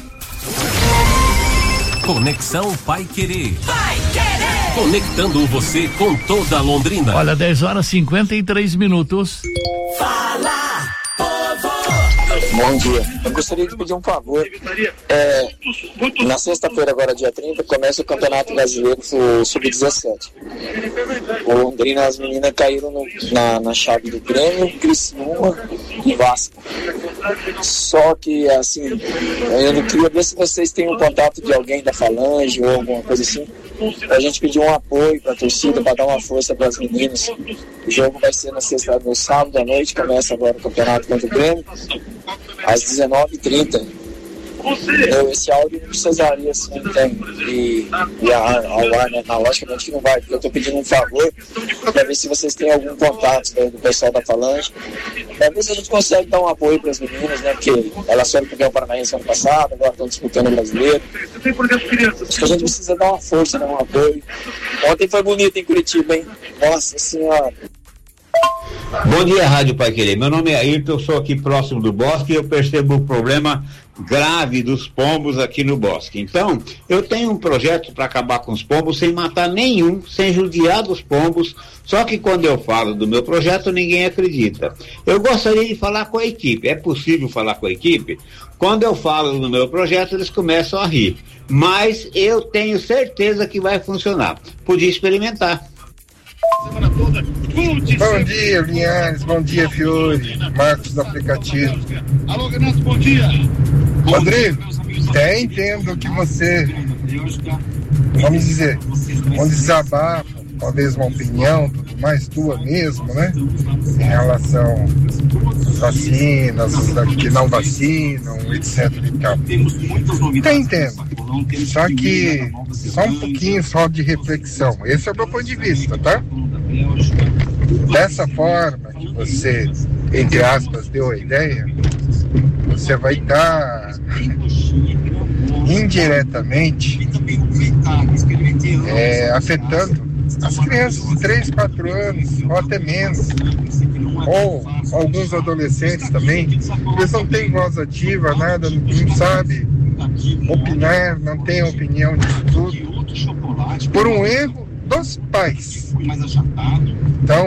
Conexão Paiquerê. Paiquerê. Conectando você com toda a Londrina. Olha, dez horas e cinquenta e três minutos. Fala, povo! Bom dia. Eu gostaria de pedir um favor. É, na sexta-feira, agora dia trinta, começa o Campeonato Brasileiro sub dezessete. O Londrina, as meninas caíram no, na, na chave do Grêmio, Criciúma e Vasco. Só que, assim, eu queria ver se vocês têm um contato de alguém da Falange ou alguma coisa assim, pra gente pedir um apoio pra torcida, pra dar uma força pras meninas. O jogo vai ser na sexta, no sábado à noite, começa agora o campeonato contra o Grêmio, às dezenove e trinta. Eu, esse áudio não precisaria assim, tem, e, e a, ao ar, né? Na, logicamente que não vai, porque eu tô pedindo um favor para ver se vocês têm algum contato, né, do pessoal da Falange, para ver se a gente consegue dar um apoio para as meninas, né? Porque elas foram campeão paranaense ano passado, agora estão disputando o brasileiro. Acho que a gente precisa dar uma força, né, um apoio. Ontem foi bonito em Curitiba, hein? Nossa senhora. Bom dia, Rádio Paiquerê. Meu nome é Ayrton, eu sou aqui próximo do Bosque e eu percebo o problema grave dos pombos aqui no Bosque. Então, eu tenho um projeto para acabar com os pombos sem matar nenhum, sem judiar dos pombos, só que quando eu falo do meu projeto, ninguém acredita. Eu gostaria de falar com a equipe. É possível falar com a equipe? Quando eu falo do meu projeto, eles começam a rir. Mas eu tenho certeza que vai funcionar. Podia experimentar. Bom dia, Linhares. Bom dia, Fiore. Marcos do aplicativo. Alô, Renato, bom dia. Rodrigo, até entendo que você, vamos dizer, um desabafo, talvez uma opinião, tudo mais tua mesmo, né? Em relação às vacinas, os que não vacinam, etc e tal. Até entendo. Só que, só um pouquinho só de reflexão. Esse é o meu ponto de vista, tá? Dessa forma que você, entre aspas, deu a ideia, você vai estar indiretamente é, afetando as crianças de três, quatro anos, ou até menos, ou alguns adolescentes também. Eles não têm voz ativa, nada, não sabem opinar, não têm opinião disso tudo, por um erro dos pais. Então,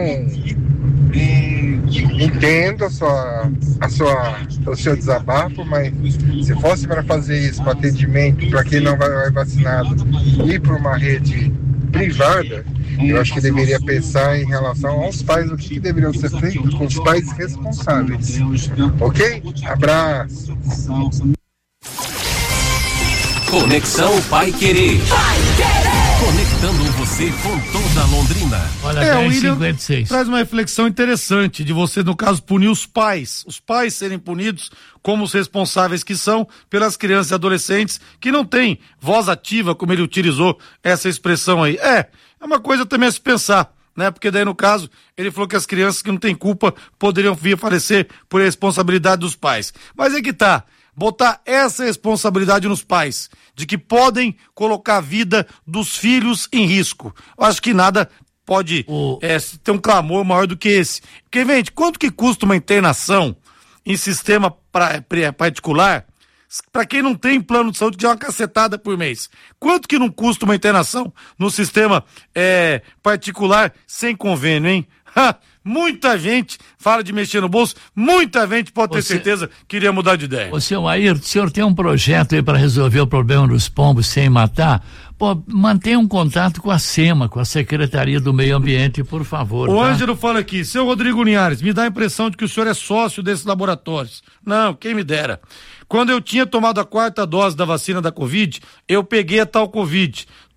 entendo a sua, a sua, o seu desabafo, mas se fosse para fazer isso, para atendimento, para quem não vai, vai vacinado, ir para uma rede privada, eu acho que deveria pensar em relação aos pais, o que deveriam ser feito com os pais responsáveis. Ok? Abraço. Conexão Paiquerê. Conectando você com toda a Londrina. Olha, é, o William cinquenta e seis traz uma reflexão interessante de você, no caso, punir os pais. Os pais serem punidos como os responsáveis que são pelas crianças e adolescentes que não têm voz ativa, como ele utilizou essa expressão aí. É, é uma coisa também a se pensar, né? Porque daí, no caso, ele falou que as crianças que não têm culpa poderiam vir a falecer por responsabilidade dos pais. Mas é que tá. Botar essa responsabilidade nos pais, de que podem colocar a vida dos filhos em risco. Eu acho que nada pode o... é, ter um clamor maior do que esse. Porque, gente, quanto que custa uma internação em sistema pra, pra, particular, para quem não tem plano de saúde, que é uma cacetada por mês? Quanto que não custa uma internação no sistema é, particular sem convênio, hein? Muita gente fala de mexer no bolso, muita gente pode ter Você, certeza que iria mudar de ideia. Ô, seu Ayrton, o senhor tem um projeto aí para resolver o problema dos pombos sem matar? Pô, mantenha um contato com a SEMA, com a Secretaria do Meio Ambiente, por favor. O tá? Ângelo fala aqui, seu Rodrigo Linhares, me dá a impressão de que o senhor é sócio desses laboratórios. Não, quem me dera. Quando eu tinha tomado a quarta dose da vacina da Covid, eu peguei a tal Covid.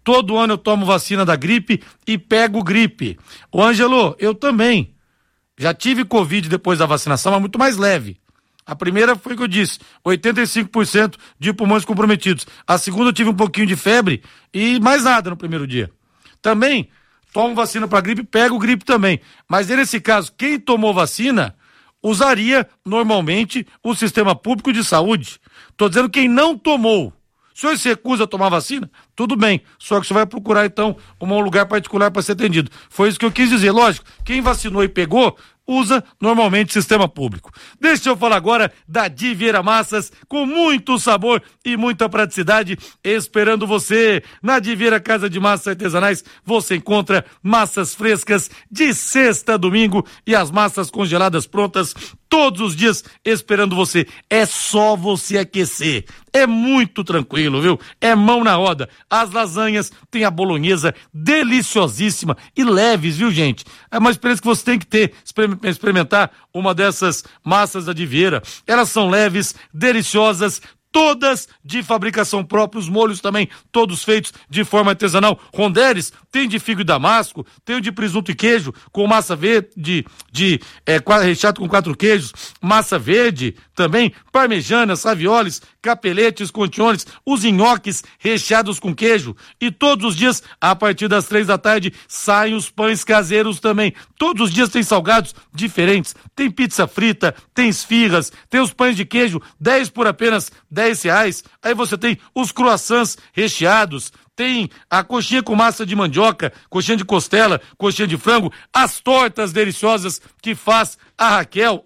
Todo ano eu tomo vacina da gripe e pego gripe. Ô Ângelo, eu também. Já tive Covid depois da vacinação, mas muito mais leve. A primeira foi o que eu disse, oitenta e cinco por cento de pulmões comprometidos. A segunda eu tive um pouquinho de febre e mais nada no primeiro dia. Também tomo vacina para gripe, pego gripe também. Mas nesse caso, quem tomou vacina usaria normalmente o sistema público de saúde. Estou dizendo quem não tomou. Se o senhor se recusa a tomar vacina, tudo bem. Só que você vai procurar, então, um lugar particular para ser atendido. Foi isso que eu quis dizer. Lógico, quem vacinou e pegou, usa normalmente sistema público. Deixa eu falar agora da Diviera Massas, com muito sabor e muita praticidade, esperando você. Na Diviera Casa de Massas Artesanais, você encontra massas frescas de sexta a domingo e as massas congeladas prontas todos os dias esperando você. É só você aquecer. É muito tranquilo, viu? É mão na roda. As lasanhas, tem a bolonhesa deliciosíssima e leves, viu, gente? É uma experiência que você tem que ter, experimentar uma dessas massas da Diviera. Elas são leves, deliciosas, todas de fabricação própria, os molhos também, todos feitos de forma artesanal. Ronderes, tem de figo e damasco, tem o de presunto e queijo, com massa verde, de, de é, recheado com quatro queijos, massa verde também, parmejanas, ravioles, capeletes, contiones, os nhoques recheados com queijo. E todos os dias, a partir das três da tarde, saem os pães caseiros também. Todos os dias tem salgados diferentes. Tem pizza frita, tem esfirras, tem os pães de queijo, dez por apenas dez reais. Aí você tem os croissants recheados, tem a coxinha com massa de mandioca, coxinha de costela, coxinha de frango, as tortas deliciosas que faz a Raquel,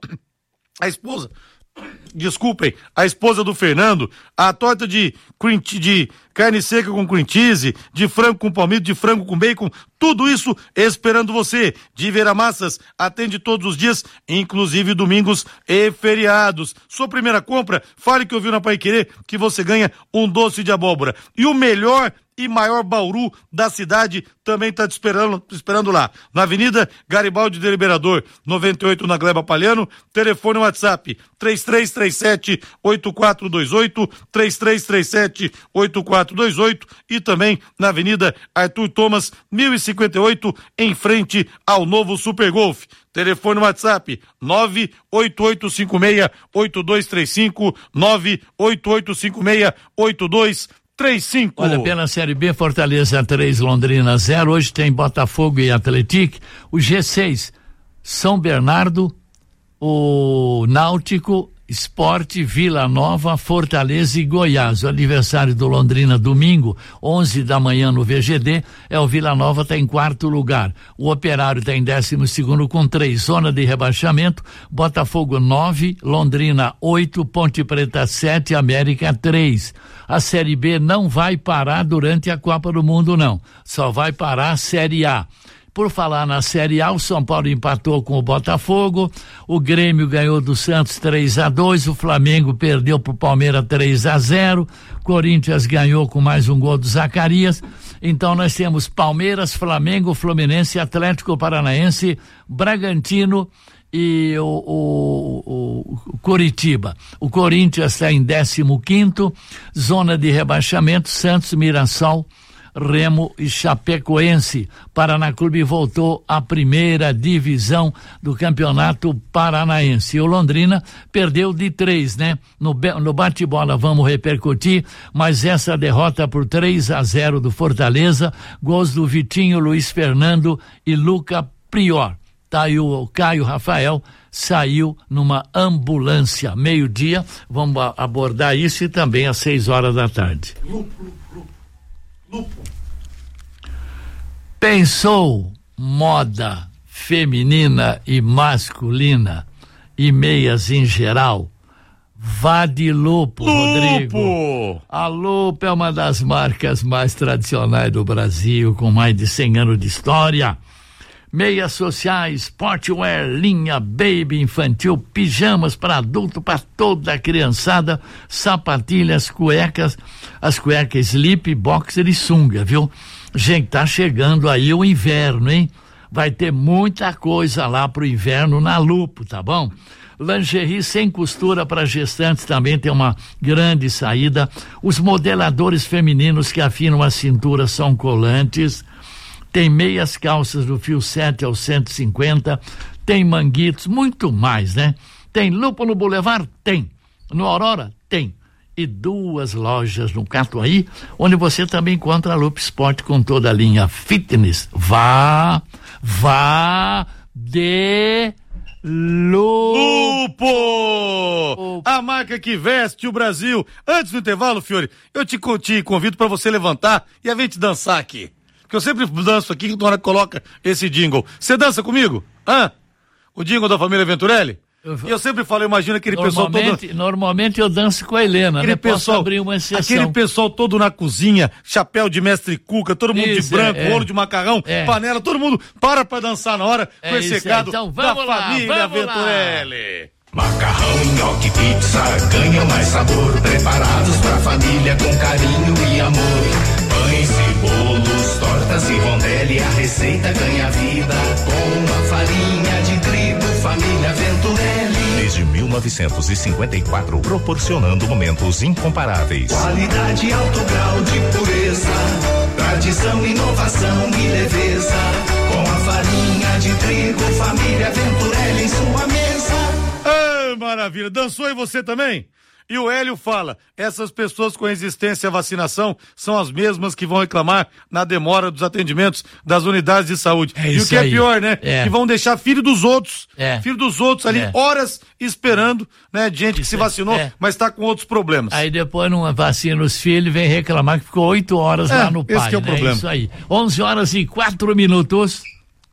a esposa, desculpem, a esposa do Fernando, a torta de, de carne seca com cream cheese, de frango com palmito, de frango com bacon, tudo isso esperando você. Diviera Massas atende todos os dias, inclusive domingos e feriados. Sua primeira compra, fale que ouviu na Paiquerê, que você ganha um doce de abóbora. E o melhor e maior bauru da cidade também está te esperando, esperando lá, na Avenida Garibaldi de Liberador, noventa e oito, na Gleba Palhano. Telefone WhatsApp três três três sete, oito quatro dois oito, três três três sete, oito quatro dois oito, e também na Avenida Arthur Thomas, mil e cinquenta e oito, em frente ao novo Super Golf. Telefone WhatsApp nove oito oito cinco seis, oito dois três cinco, nove oito oito cinco seis, oito dois três cinco. Olha, pela Série B, Fortaleza três, Londrina zero. Hoje tem Botafogo e Atlético. O G seis, São Bernardo, o Náutico, Sport, Vila Nova, Fortaleza e Goiás. O aniversário do Londrina domingo, onze da manhã no V G D, é o Vila Nova, está em quarto lugar. O Operário está em décimo segundo com três, zona de rebaixamento. Botafogo nove, Londrina oito, Ponte Preta sete, América três. A Série B não vai parar durante a Copa do Mundo, não. Só vai parar a Série A. Por falar na Série A, o São Paulo empatou com o Botafogo, o Grêmio ganhou do Santos três a dois, o Flamengo perdeu pro Palmeiras três a zero, Corinthians ganhou com mais um gol do Zacarias. Então nós temos Palmeiras, Flamengo, Fluminense, Atlético Paranaense, Bragantino e o, o, o Coritiba. O Corinthians está em décimo quinto, zona de rebaixamento, Santos, Mirassol, Remo e Chapecoense. Paraná Clube voltou à primeira divisão do Campeonato Paranaense. O Londrina perdeu de três, né? No, no bate-bola vamos repercutir, mas essa derrota por três a zero do Fortaleza, gols do Vitinho, Luiz Fernando e Luca Prior. Tá aí o Caio Rafael, saiu numa ambulância. Meio-dia, vamos abordar isso, e também às seis horas da tarde. Pensou moda feminina e masculina e meias em geral? Vá de Lupo, Lupo, Rodrigo. A Lupo é uma das marcas mais tradicionais do Brasil, com mais de cem anos de história. Meias sociais, sportwear, linha baby, infantil, pijamas para adulto, para toda a criançada, sapatilhas, cuecas, as cuecas slip, boxer e sunga, viu? Gente, tá chegando aí o inverno, hein? Vai ter muita coisa lá pro inverno na Lupo, tá bom? Lingerie sem costura para gestantes também tem uma grande saída. Os modeladores femininos que afinam a cintura são colantes. Tem meias calças do fio sete ao cento e cinquenta. Tem manguitos, muito mais, né? Tem Lupo no Boulevard? Tem. No Aurora? Tem. E duas lojas no Catuaí, onde você também encontra a Lupo Sport com toda a linha fitness. Vá, vá de Lupo! Lupo! A marca que veste o Brasil. Antes do intervalo, Fiore, eu te, te convido para você levantar e a gente dançar aqui. Porque eu sempre danço aqui quando coloca esse jingle. Você dança comigo? Hã? O jingle da família Venturelli? Eu, e eu sempre falo, imagina aquele pessoal todo... Normalmente eu danço com a Helena, aquele né? Pessoal, Posso abrir uma exceção. Aquele pessoal todo na cozinha, chapéu de mestre Cuca, todo mundo isso, de branco, é, olho de macarrão, é. panela, todo mundo para pra dançar na hora é com esse recado então, da lá, família Venturelli. Macarrão, nhoque, pizza, ganham mais sabor, preparados pra família com carinho e amor. Pães e bolos, tortas e rondelli, a receita ganha vida com a farinha de trigo, família Venturelli. Desde mil novecentos e cinquenta e quatro, proporcionando momentos incomparáveis. Qualidade e alto grau de pureza, tradição, inovação e leveza. Com a farinha de trigo, família Venturelli em sua mesa. Ah, maravilha. Dançou e você também? E o Hélio fala, essas pessoas com resistência à vacinação são as mesmas que vão reclamar na demora dos atendimentos das unidades de saúde. É e o que aí. é pior, né? É. Que vão deixar filho dos outros, é. filho dos outros ali, é. horas esperando, né? De gente que Isso se vacinou, é. mas tá com outros problemas. Aí depois não vacina os filhos e vem reclamar que ficou oito horas é, lá no pai, esse que é o né? problema. Isso aí. onze horas e quatro minutos.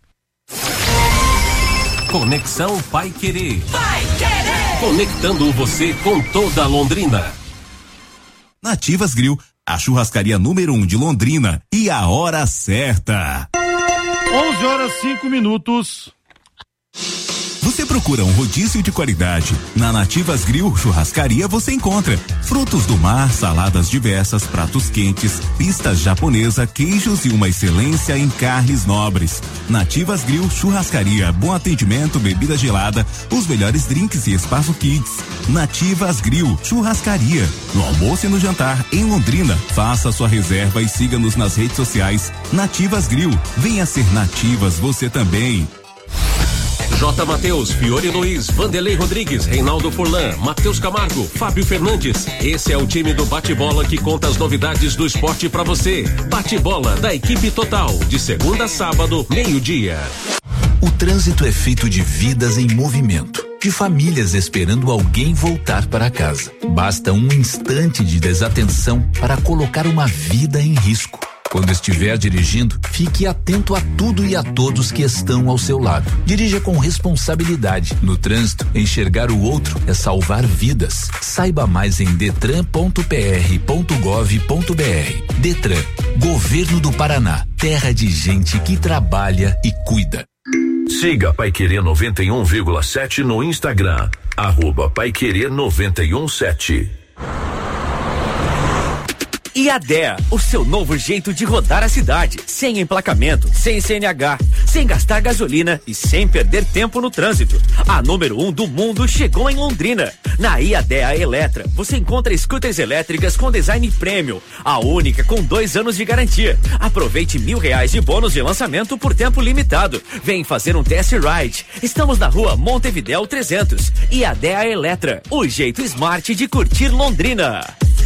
Conexão Pai Querer. Pai Querer. Conectando você com toda Londrina. Nativas Grill, a churrascaria número um de Londrina e a hora certa. onze horas cinco minutos. Você procura um rodízio de qualidade? Na Nativas Grill Churrascaria você encontra frutos do mar, saladas diversas, pratos quentes, pistas japonesa, queijos e uma excelência em carnes nobres. Nativas Grill Churrascaria, bom atendimento, bebida gelada, os melhores drinks e espaço kids. Nativas Grill Churrascaria, no almoço e no jantar em Londrina. Faça sua reserva e siga-nos nas redes sociais. Nativas Grill, venha ser Nativas você também. J. Mateus, Fiore Luiz, Vanderlei Rodrigues, Reinaldo Furlan, Matheus Camargo, Fábio Fernandes. Esse é o time do Bate-Bola que conta as novidades do esporte pra você. Bate-Bola da equipe total, de segunda a sábado, meio-dia. O trânsito é feito de vidas em movimento, de famílias esperando alguém voltar para casa. Basta um instante de desatenção para colocar uma vida em risco. Quando estiver dirigindo, fique atento a tudo e a todos que estão ao seu lado. Dirija com responsabilidade. No trânsito, enxergar o outro é salvar vidas. Saiba mais em detran ponto p r ponto gov ponto b r. Detran, Governo do Paraná, terra de gente que trabalha e cuida. Siga Pai Querer noventa e um vírgula sete no Instagram, arroba Pai Querer noventa e um sete. E a D E A, o seu novo jeito de rodar a cidade, sem emplacamento, sem C N H, sem gastar gasolina e sem perder tempo no trânsito. A número um do mundo chegou em Londrina. Na I A D E A Eletra, você encontra scooters elétricas com design premium, a única com dois anos de garantia. Aproveite mil reais de bônus de lançamento por tempo limitado. Vem fazer um test ride. Estamos na rua Montevidéu trezentos. I A D E A Eletra, o jeito smart de curtir Londrina.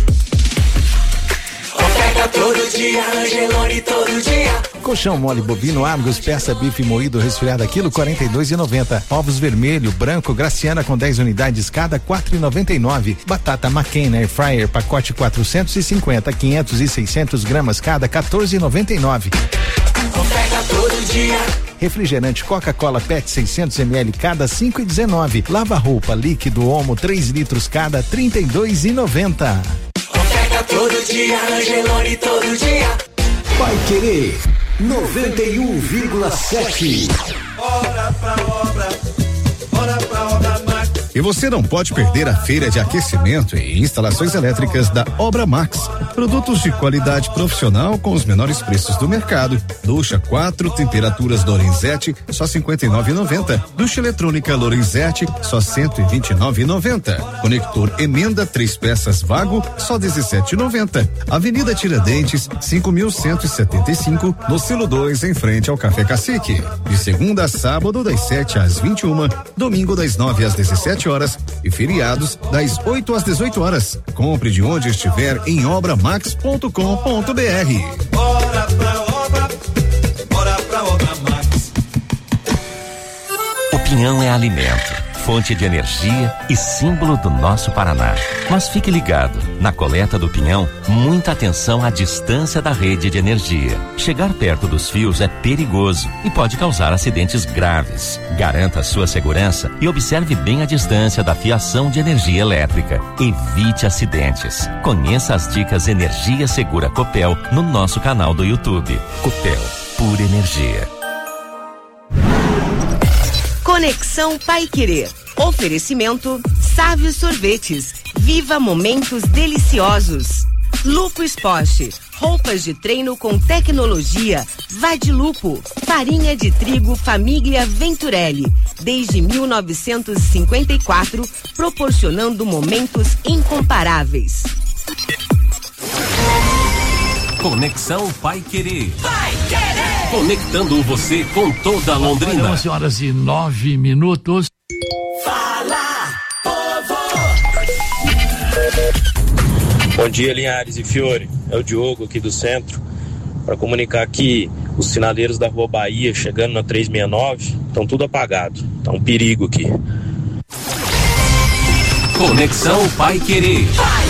Oferta todo dia, Angelone todo dia. Colchão mole bovino Argos, peça bife moído resfriada quilo quarenta e dois e noventa. Ovos vermelho, branco, Graciana com dez unidades cada quatro e noventa e nove. Batata McCain Air Fryer pacote quatrocentos e cinquenta, quinhentos e seiscentos gramas cada quatorze e noventa e nove. Oferta todo dia. Refrigerante Coca-Cola Pet seiscentos mililitros cada cinco e dezenove. Lava roupa líquido Omo três litros cada trinta e dois e noventa. Oferta todo dia, Angelone todo dia. Vai Querer noventa e um vírgula sete. Bora pra obra, bora pra obra Max. E você não pode perder a feira de aquecimento e instalações elétricas da Obra Max. Produtos de qualidade profissional com os menores preços do mercado. Ducha quatro temperaturas Lorenzetti, só cinquenta e nove reais e noventa centavos. Ducha eletrônica Lorenzetti, só cento e vinte e nove reais e noventa centavos. Conector emenda três peças Vago, só dezessete reais e noventa centavos. Avenida Tiradentes, cinco mil cento e setenta e cinco, no Silo dois, em frente ao Café Cacique. De segunda a sábado, das sete às vinte e uma, domingo das nove às dezessete horas e feriados das oito às dezoito horas. Compre de onde estiver em obra max ponto com ponto br. Bora pra obra, bora pra Obra Max. O pinhão é alimento, fonte de energia e símbolo do nosso Paraná. Mas fique ligado, na coleta do pinhão, muita atenção à distância da rede de energia. Chegar perto dos fios é perigoso e pode causar acidentes graves. Garanta a sua segurança e observe bem a distância da fiação de energia elétrica. Evite acidentes. Conheça as dicas Energia Segura Copel no nosso canal do YouTube. Copel, pura energia. Conexão Paiquerê. Oferecimento Sávio Sorvetes. Viva momentos deliciosos. Lupo Esporte. Roupas de treino com tecnologia. Vá de Lupo. Farinha de trigo Família Venturelli. Desde mil novecentos e cinquenta e quatro, proporcionando momentos incomparáveis. Conexão Paiquerê. Paiquerê. Conectando você com toda Londrina. onze horas e nove minutos. Fala, povo! Bom dia, Linhares e Fiore. É o Diogo aqui do centro. Para comunicar que os sinaleiros da Rua Bahia, chegando na trezentos e sessenta e nove, estão tudo apagado. Tá um perigo aqui. Conexão Paiquerê.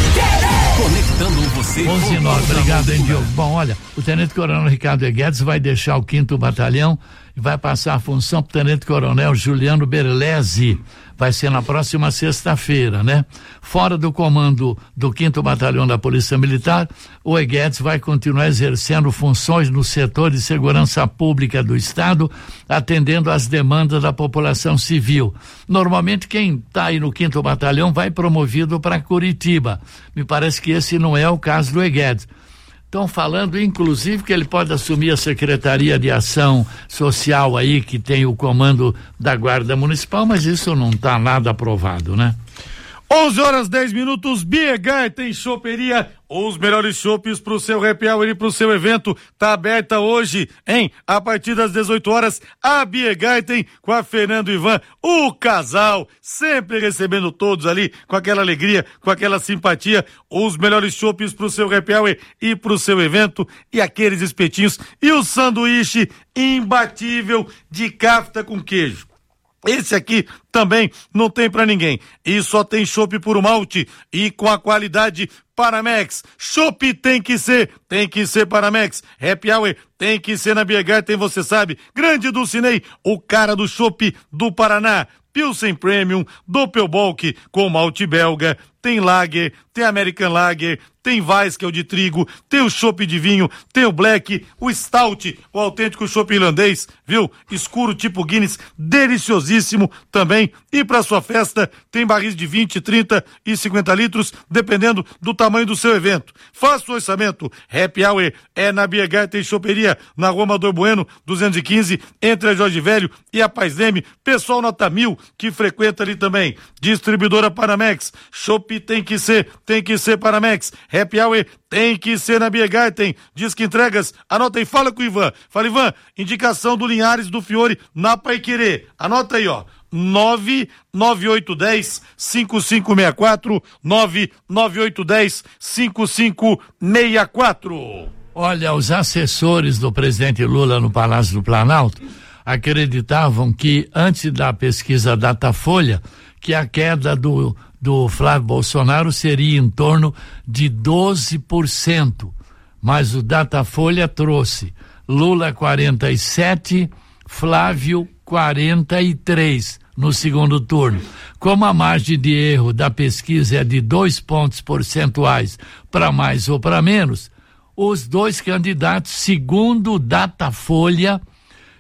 Conectando você. onze e nove, obrigado, hein, Diogo. Bom, olha, o Tenente Coronel Ricardo Guedes vai deixar o quinto Batalhão e vai passar a função para o Tenente Coronel Juliano Berlese. Vai ser na próxima sexta-feira, né? Fora do comando do quinto Batalhão da Polícia Militar, o Guedes vai continuar exercendo funções no setor de segurança pública do Estado, atendendo às demandas da população civil. Normalmente quem está aí no quinto Batalhão vai promovido para Curitiba. Me parece que esse não é o caso do Guedes. Estão falando, inclusive, que ele pode assumir a Secretaria de Ação Social aí, que tem o comando da Guarda Municipal, mas isso não está nada aprovado, né? onze horas dez minutos, Biegar tem choperia, os melhores chopes pro seu happy hour e pro seu evento, tá aberta hoje, hein? A partir das dezoito horas, a Biegar tem com a Fernando e Ivan, o casal, sempre recebendo todos ali com aquela alegria, com aquela simpatia, os melhores chopes pro seu happy hour e pro seu evento, e aqueles espetinhos, e o sanduíche imbatível de kafta com queijo. Esse aqui também não tem pra ninguém. E só tem chopp puro malte e com a qualidade Paramex. Chopp tem que ser, tem que ser Paramex. Happy Hour tem que ser na Biegar, tem, você sabe. Grande Dulcinei, o cara do chopp do Paraná. Pilsen Premium, Doppelbock com malte belga, tem Lager, tem American Lager, tem Weiss, que é o de trigo, tem o chopp de vinho, tem o Black, o Stout, o autêntico chopp irlandês, viu? Escuro tipo Guinness, deliciosíssimo também. E para sua festa, tem barris de vinte, trinta e cinquenta litros, dependendo do tamanho do seu evento. Faça o orçamento. Happy Hour é na Biegar, tem choperia na Rua Amador Bueno, duzentos e quinze, entre a Jorge Velho e a Paz Leme. Pessoal nota mil que frequenta ali também. Distribuidora Paramex, chopp tem que ser, tem que ser Paramex. Happy Hour tem que ser na Biegar, tem. Diz que entregas, anota aí, fala com o Ivan. Fala, Ivan, indicação do Linhares do Fiore na Paiquerê. Anota aí, ó. nove nove oito um zero cinco cinco seis quatro, nove nove oito um zero cinco cinco seis quatro. Olha, os assessores do presidente Lula no Palácio do Planalto acreditavam que, antes da pesquisa Datafolha, que a queda do, do Flávio Bolsonaro seria em torno de doze por cento. Mas o Datafolha trouxe Lula quarenta e sete, Flávio quarenta e três no segundo turno. Como a margem de erro da pesquisa é de dois pontos percentuais para mais ou para menos, os dois candidatos, segundo o Datafolha,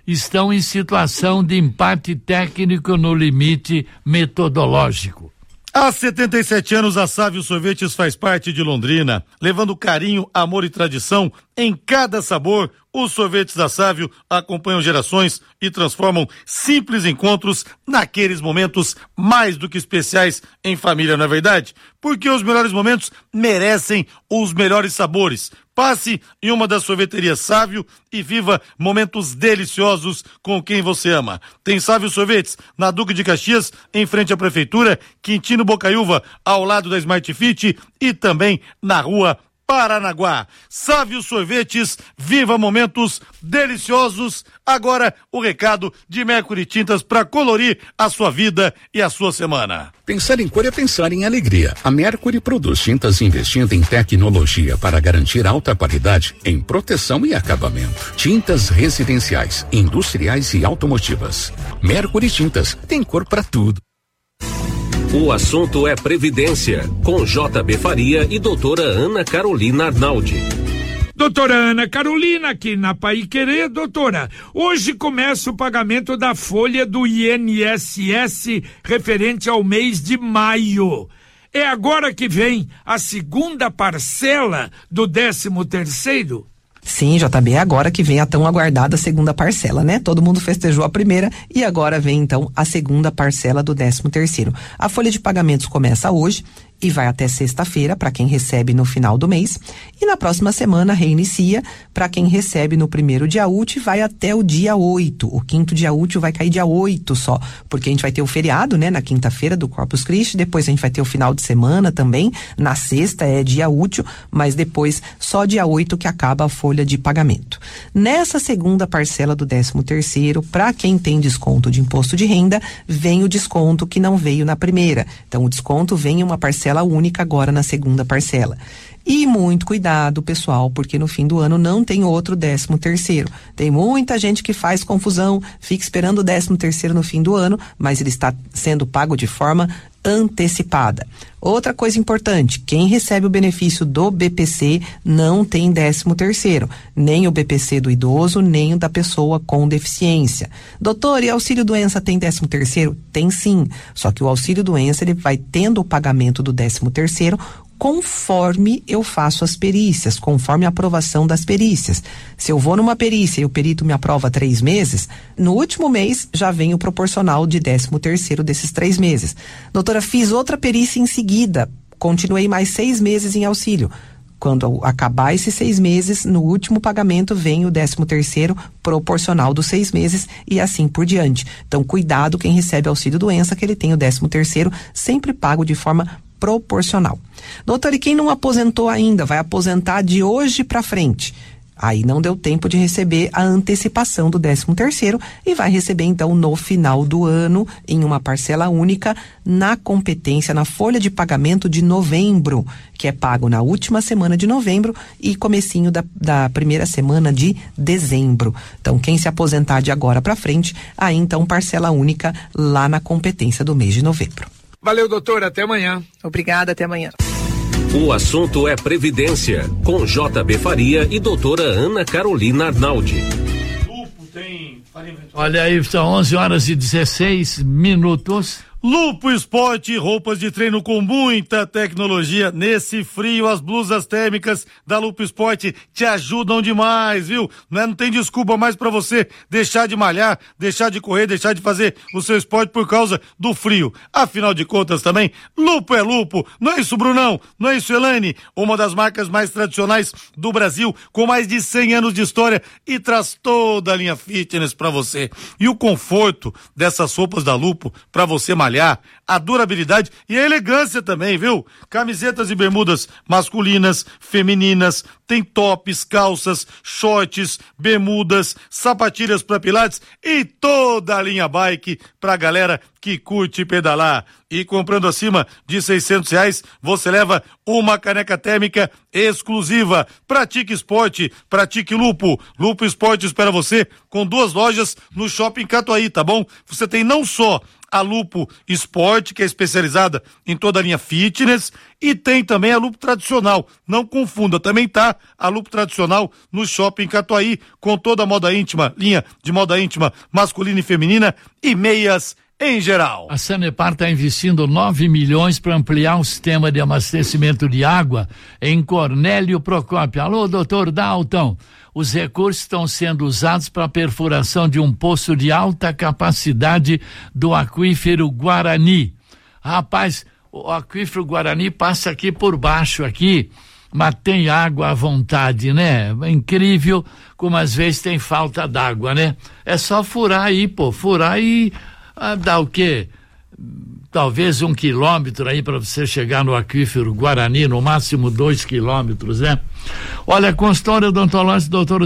estão em situação de empate técnico no limite metodológico. Há setenta e sete anos, a Sávio Sorvetes faz parte de Londrina, levando carinho, amor e tradição em cada sabor. Os sorvetes da Sávio acompanham gerações e transformam simples encontros naqueles momentos mais do que especiais em família, não é verdade? Porque os melhores momentos merecem os melhores sabores. Passe em uma das sorveterias Sávio e viva momentos deliciosos com quem você ama. Tem Sávio Sorvetes na Duque de Caxias, em frente à Prefeitura, Quintino Bocaiúva, ao lado da Smart Fit, e também na Rua Paranaguá. Sávio Sorvetes, viva momentos deliciosos. Agora o recado de Mercury Tintas para colorir a sua vida e a sua semana. Pensar em cor é pensar em alegria. A Mercury produz tintas investindo em tecnologia para garantir alta qualidade em proteção e acabamento. Tintas residenciais, industriais e automotivas. Mercury Tintas tem cor para tudo. O assunto é Previdência, com J B Faria e doutora Ana Carolina Arnaldi. Doutora Ana Carolina, aqui na Paiquerê. Doutora, hoje começa o pagamento da folha do I N S S referente ao mês de maio. É agora que vem a segunda parcela do décimo terceiro? Sim, J B, agora que vem a tão aguardada segunda parcela, né? Todo mundo festejou a primeira e agora vem então a segunda parcela do décimo terceiro. A folha de pagamentos começa hoje e vai até sexta-feira para quem recebe no final do mês, e na próxima semana reinicia para quem recebe no primeiro dia útil e vai até o dia oito. O quinto dia útil vai cair dia oito só, porque a gente vai ter o feriado, né, na quinta-feira do Corpus Christi, depois a gente vai ter o final de semana também, na sexta é dia útil, mas depois só dia oito que acaba a folha de pagamento. Nessa segunda parcela do décimo terceiro, para quem tem desconto de imposto de renda, vem o desconto que não veio na primeira. Então o desconto vem em uma parcela única agora na segunda parcela. E muito cuidado, pessoal, porque no fim do ano não tem outro décimo terceiro. Tem muita gente que faz confusão, fica esperando o décimo terceiro no fim do ano, mas ele está sendo pago de forma antecipada. Outra coisa importante, quem recebe o benefício do B P C não tem décimo terceiro, nem o B P C do idoso, nem o da pessoa com deficiência. Doutor, e auxílio doença tem décimo terceiro? Tem sim, só que o auxílio doença ele vai tendo o pagamento do décimo terceiro conforme eu faço as perícias, conforme a aprovação das perícias. Se eu vou numa perícia e o perito me aprova três meses, no último mês já vem o proporcional de décimo terceiro desses três meses. Doutora, fiz outra perícia em seguida, continuei mais seis meses em auxílio. Quando acabar esses seis meses, no último pagamento vem o décimo terceiro proporcional dos seis meses e assim por diante. Então, cuidado quem recebe auxílio doença, que ele tem o décimo terceiro sempre pago de forma proporcional. Doutor, e quem não aposentou ainda, vai aposentar de hoje para frente. Aí não deu tempo de receber a antecipação do décimo terceiro e vai receber então no final do ano, em uma parcela única, na competência, na folha de pagamento de novembro, que é pago na última semana de novembro e comecinho da, da primeira semana de dezembro. Então, quem se aposentar de agora para frente, aí então parcela única lá na competência do mês de novembro. Valeu, doutor, até amanhã. Obrigada, até amanhã. O assunto é Previdência, com J B Faria e doutora Ana Carolina Arnaldi. Olha aí, são onze horas e dezesseis minutos. Lupo Esporte, roupas de treino com muita tecnologia. Nesse frio, as blusas térmicas da Lupo Esporte te ajudam demais, viu? Não, é, não tem desculpa mais pra você deixar de malhar, deixar de correr, deixar de fazer o seu esporte por causa do frio. Afinal de contas também, Lupo é Lupo. Não é isso, Brunão? Não é isso, Elaine? Uma das marcas mais tradicionais do Brasil, com mais de cem anos de história e traz toda a linha fitness pra você. E o conforto dessas roupas da Lupo pra você malhar, a durabilidade e a elegância também, viu? Camisetas e bermudas masculinas, femininas, tem tops, calças, shorts, bermudas, sapatilhas para pilates e toda a linha bike pra galera que curte pedalar. E comprando acima de seiscentos reais, você leva uma caneca térmica exclusiva. Pratique esporte, pratique Lupo. Lupo Esporte espera você com duas lojas no Shopping Catuaí, tá bom? Você tem não só a Lupo Sport, que é especializada em toda a linha fitness, e tem também a Lupo tradicional. Não confunda, também tá a Lupo tradicional no Shopping Catuaí, com toda a moda íntima, linha de moda íntima masculina e feminina e meias em geral. A Sanepar está investindo nove milhões para ampliar o sistema de abastecimento de água em Cornélio Procópio. Alô, doutor Dalton. Os recursos estão sendo usados para a perfuração de um poço de alta capacidade do aquífero Guarani. Rapaz, o aquífero Guarani passa aqui por baixo aqui, mas tem água à vontade, né? É incrível como às vezes tem falta d'água, né? É só furar aí, pô, furar e ah, dá o quê? Talvez um quilômetro aí para você chegar no aquífero Guarani, no máximo dois quilômetros, né? Olha, consultório odontológico, doutor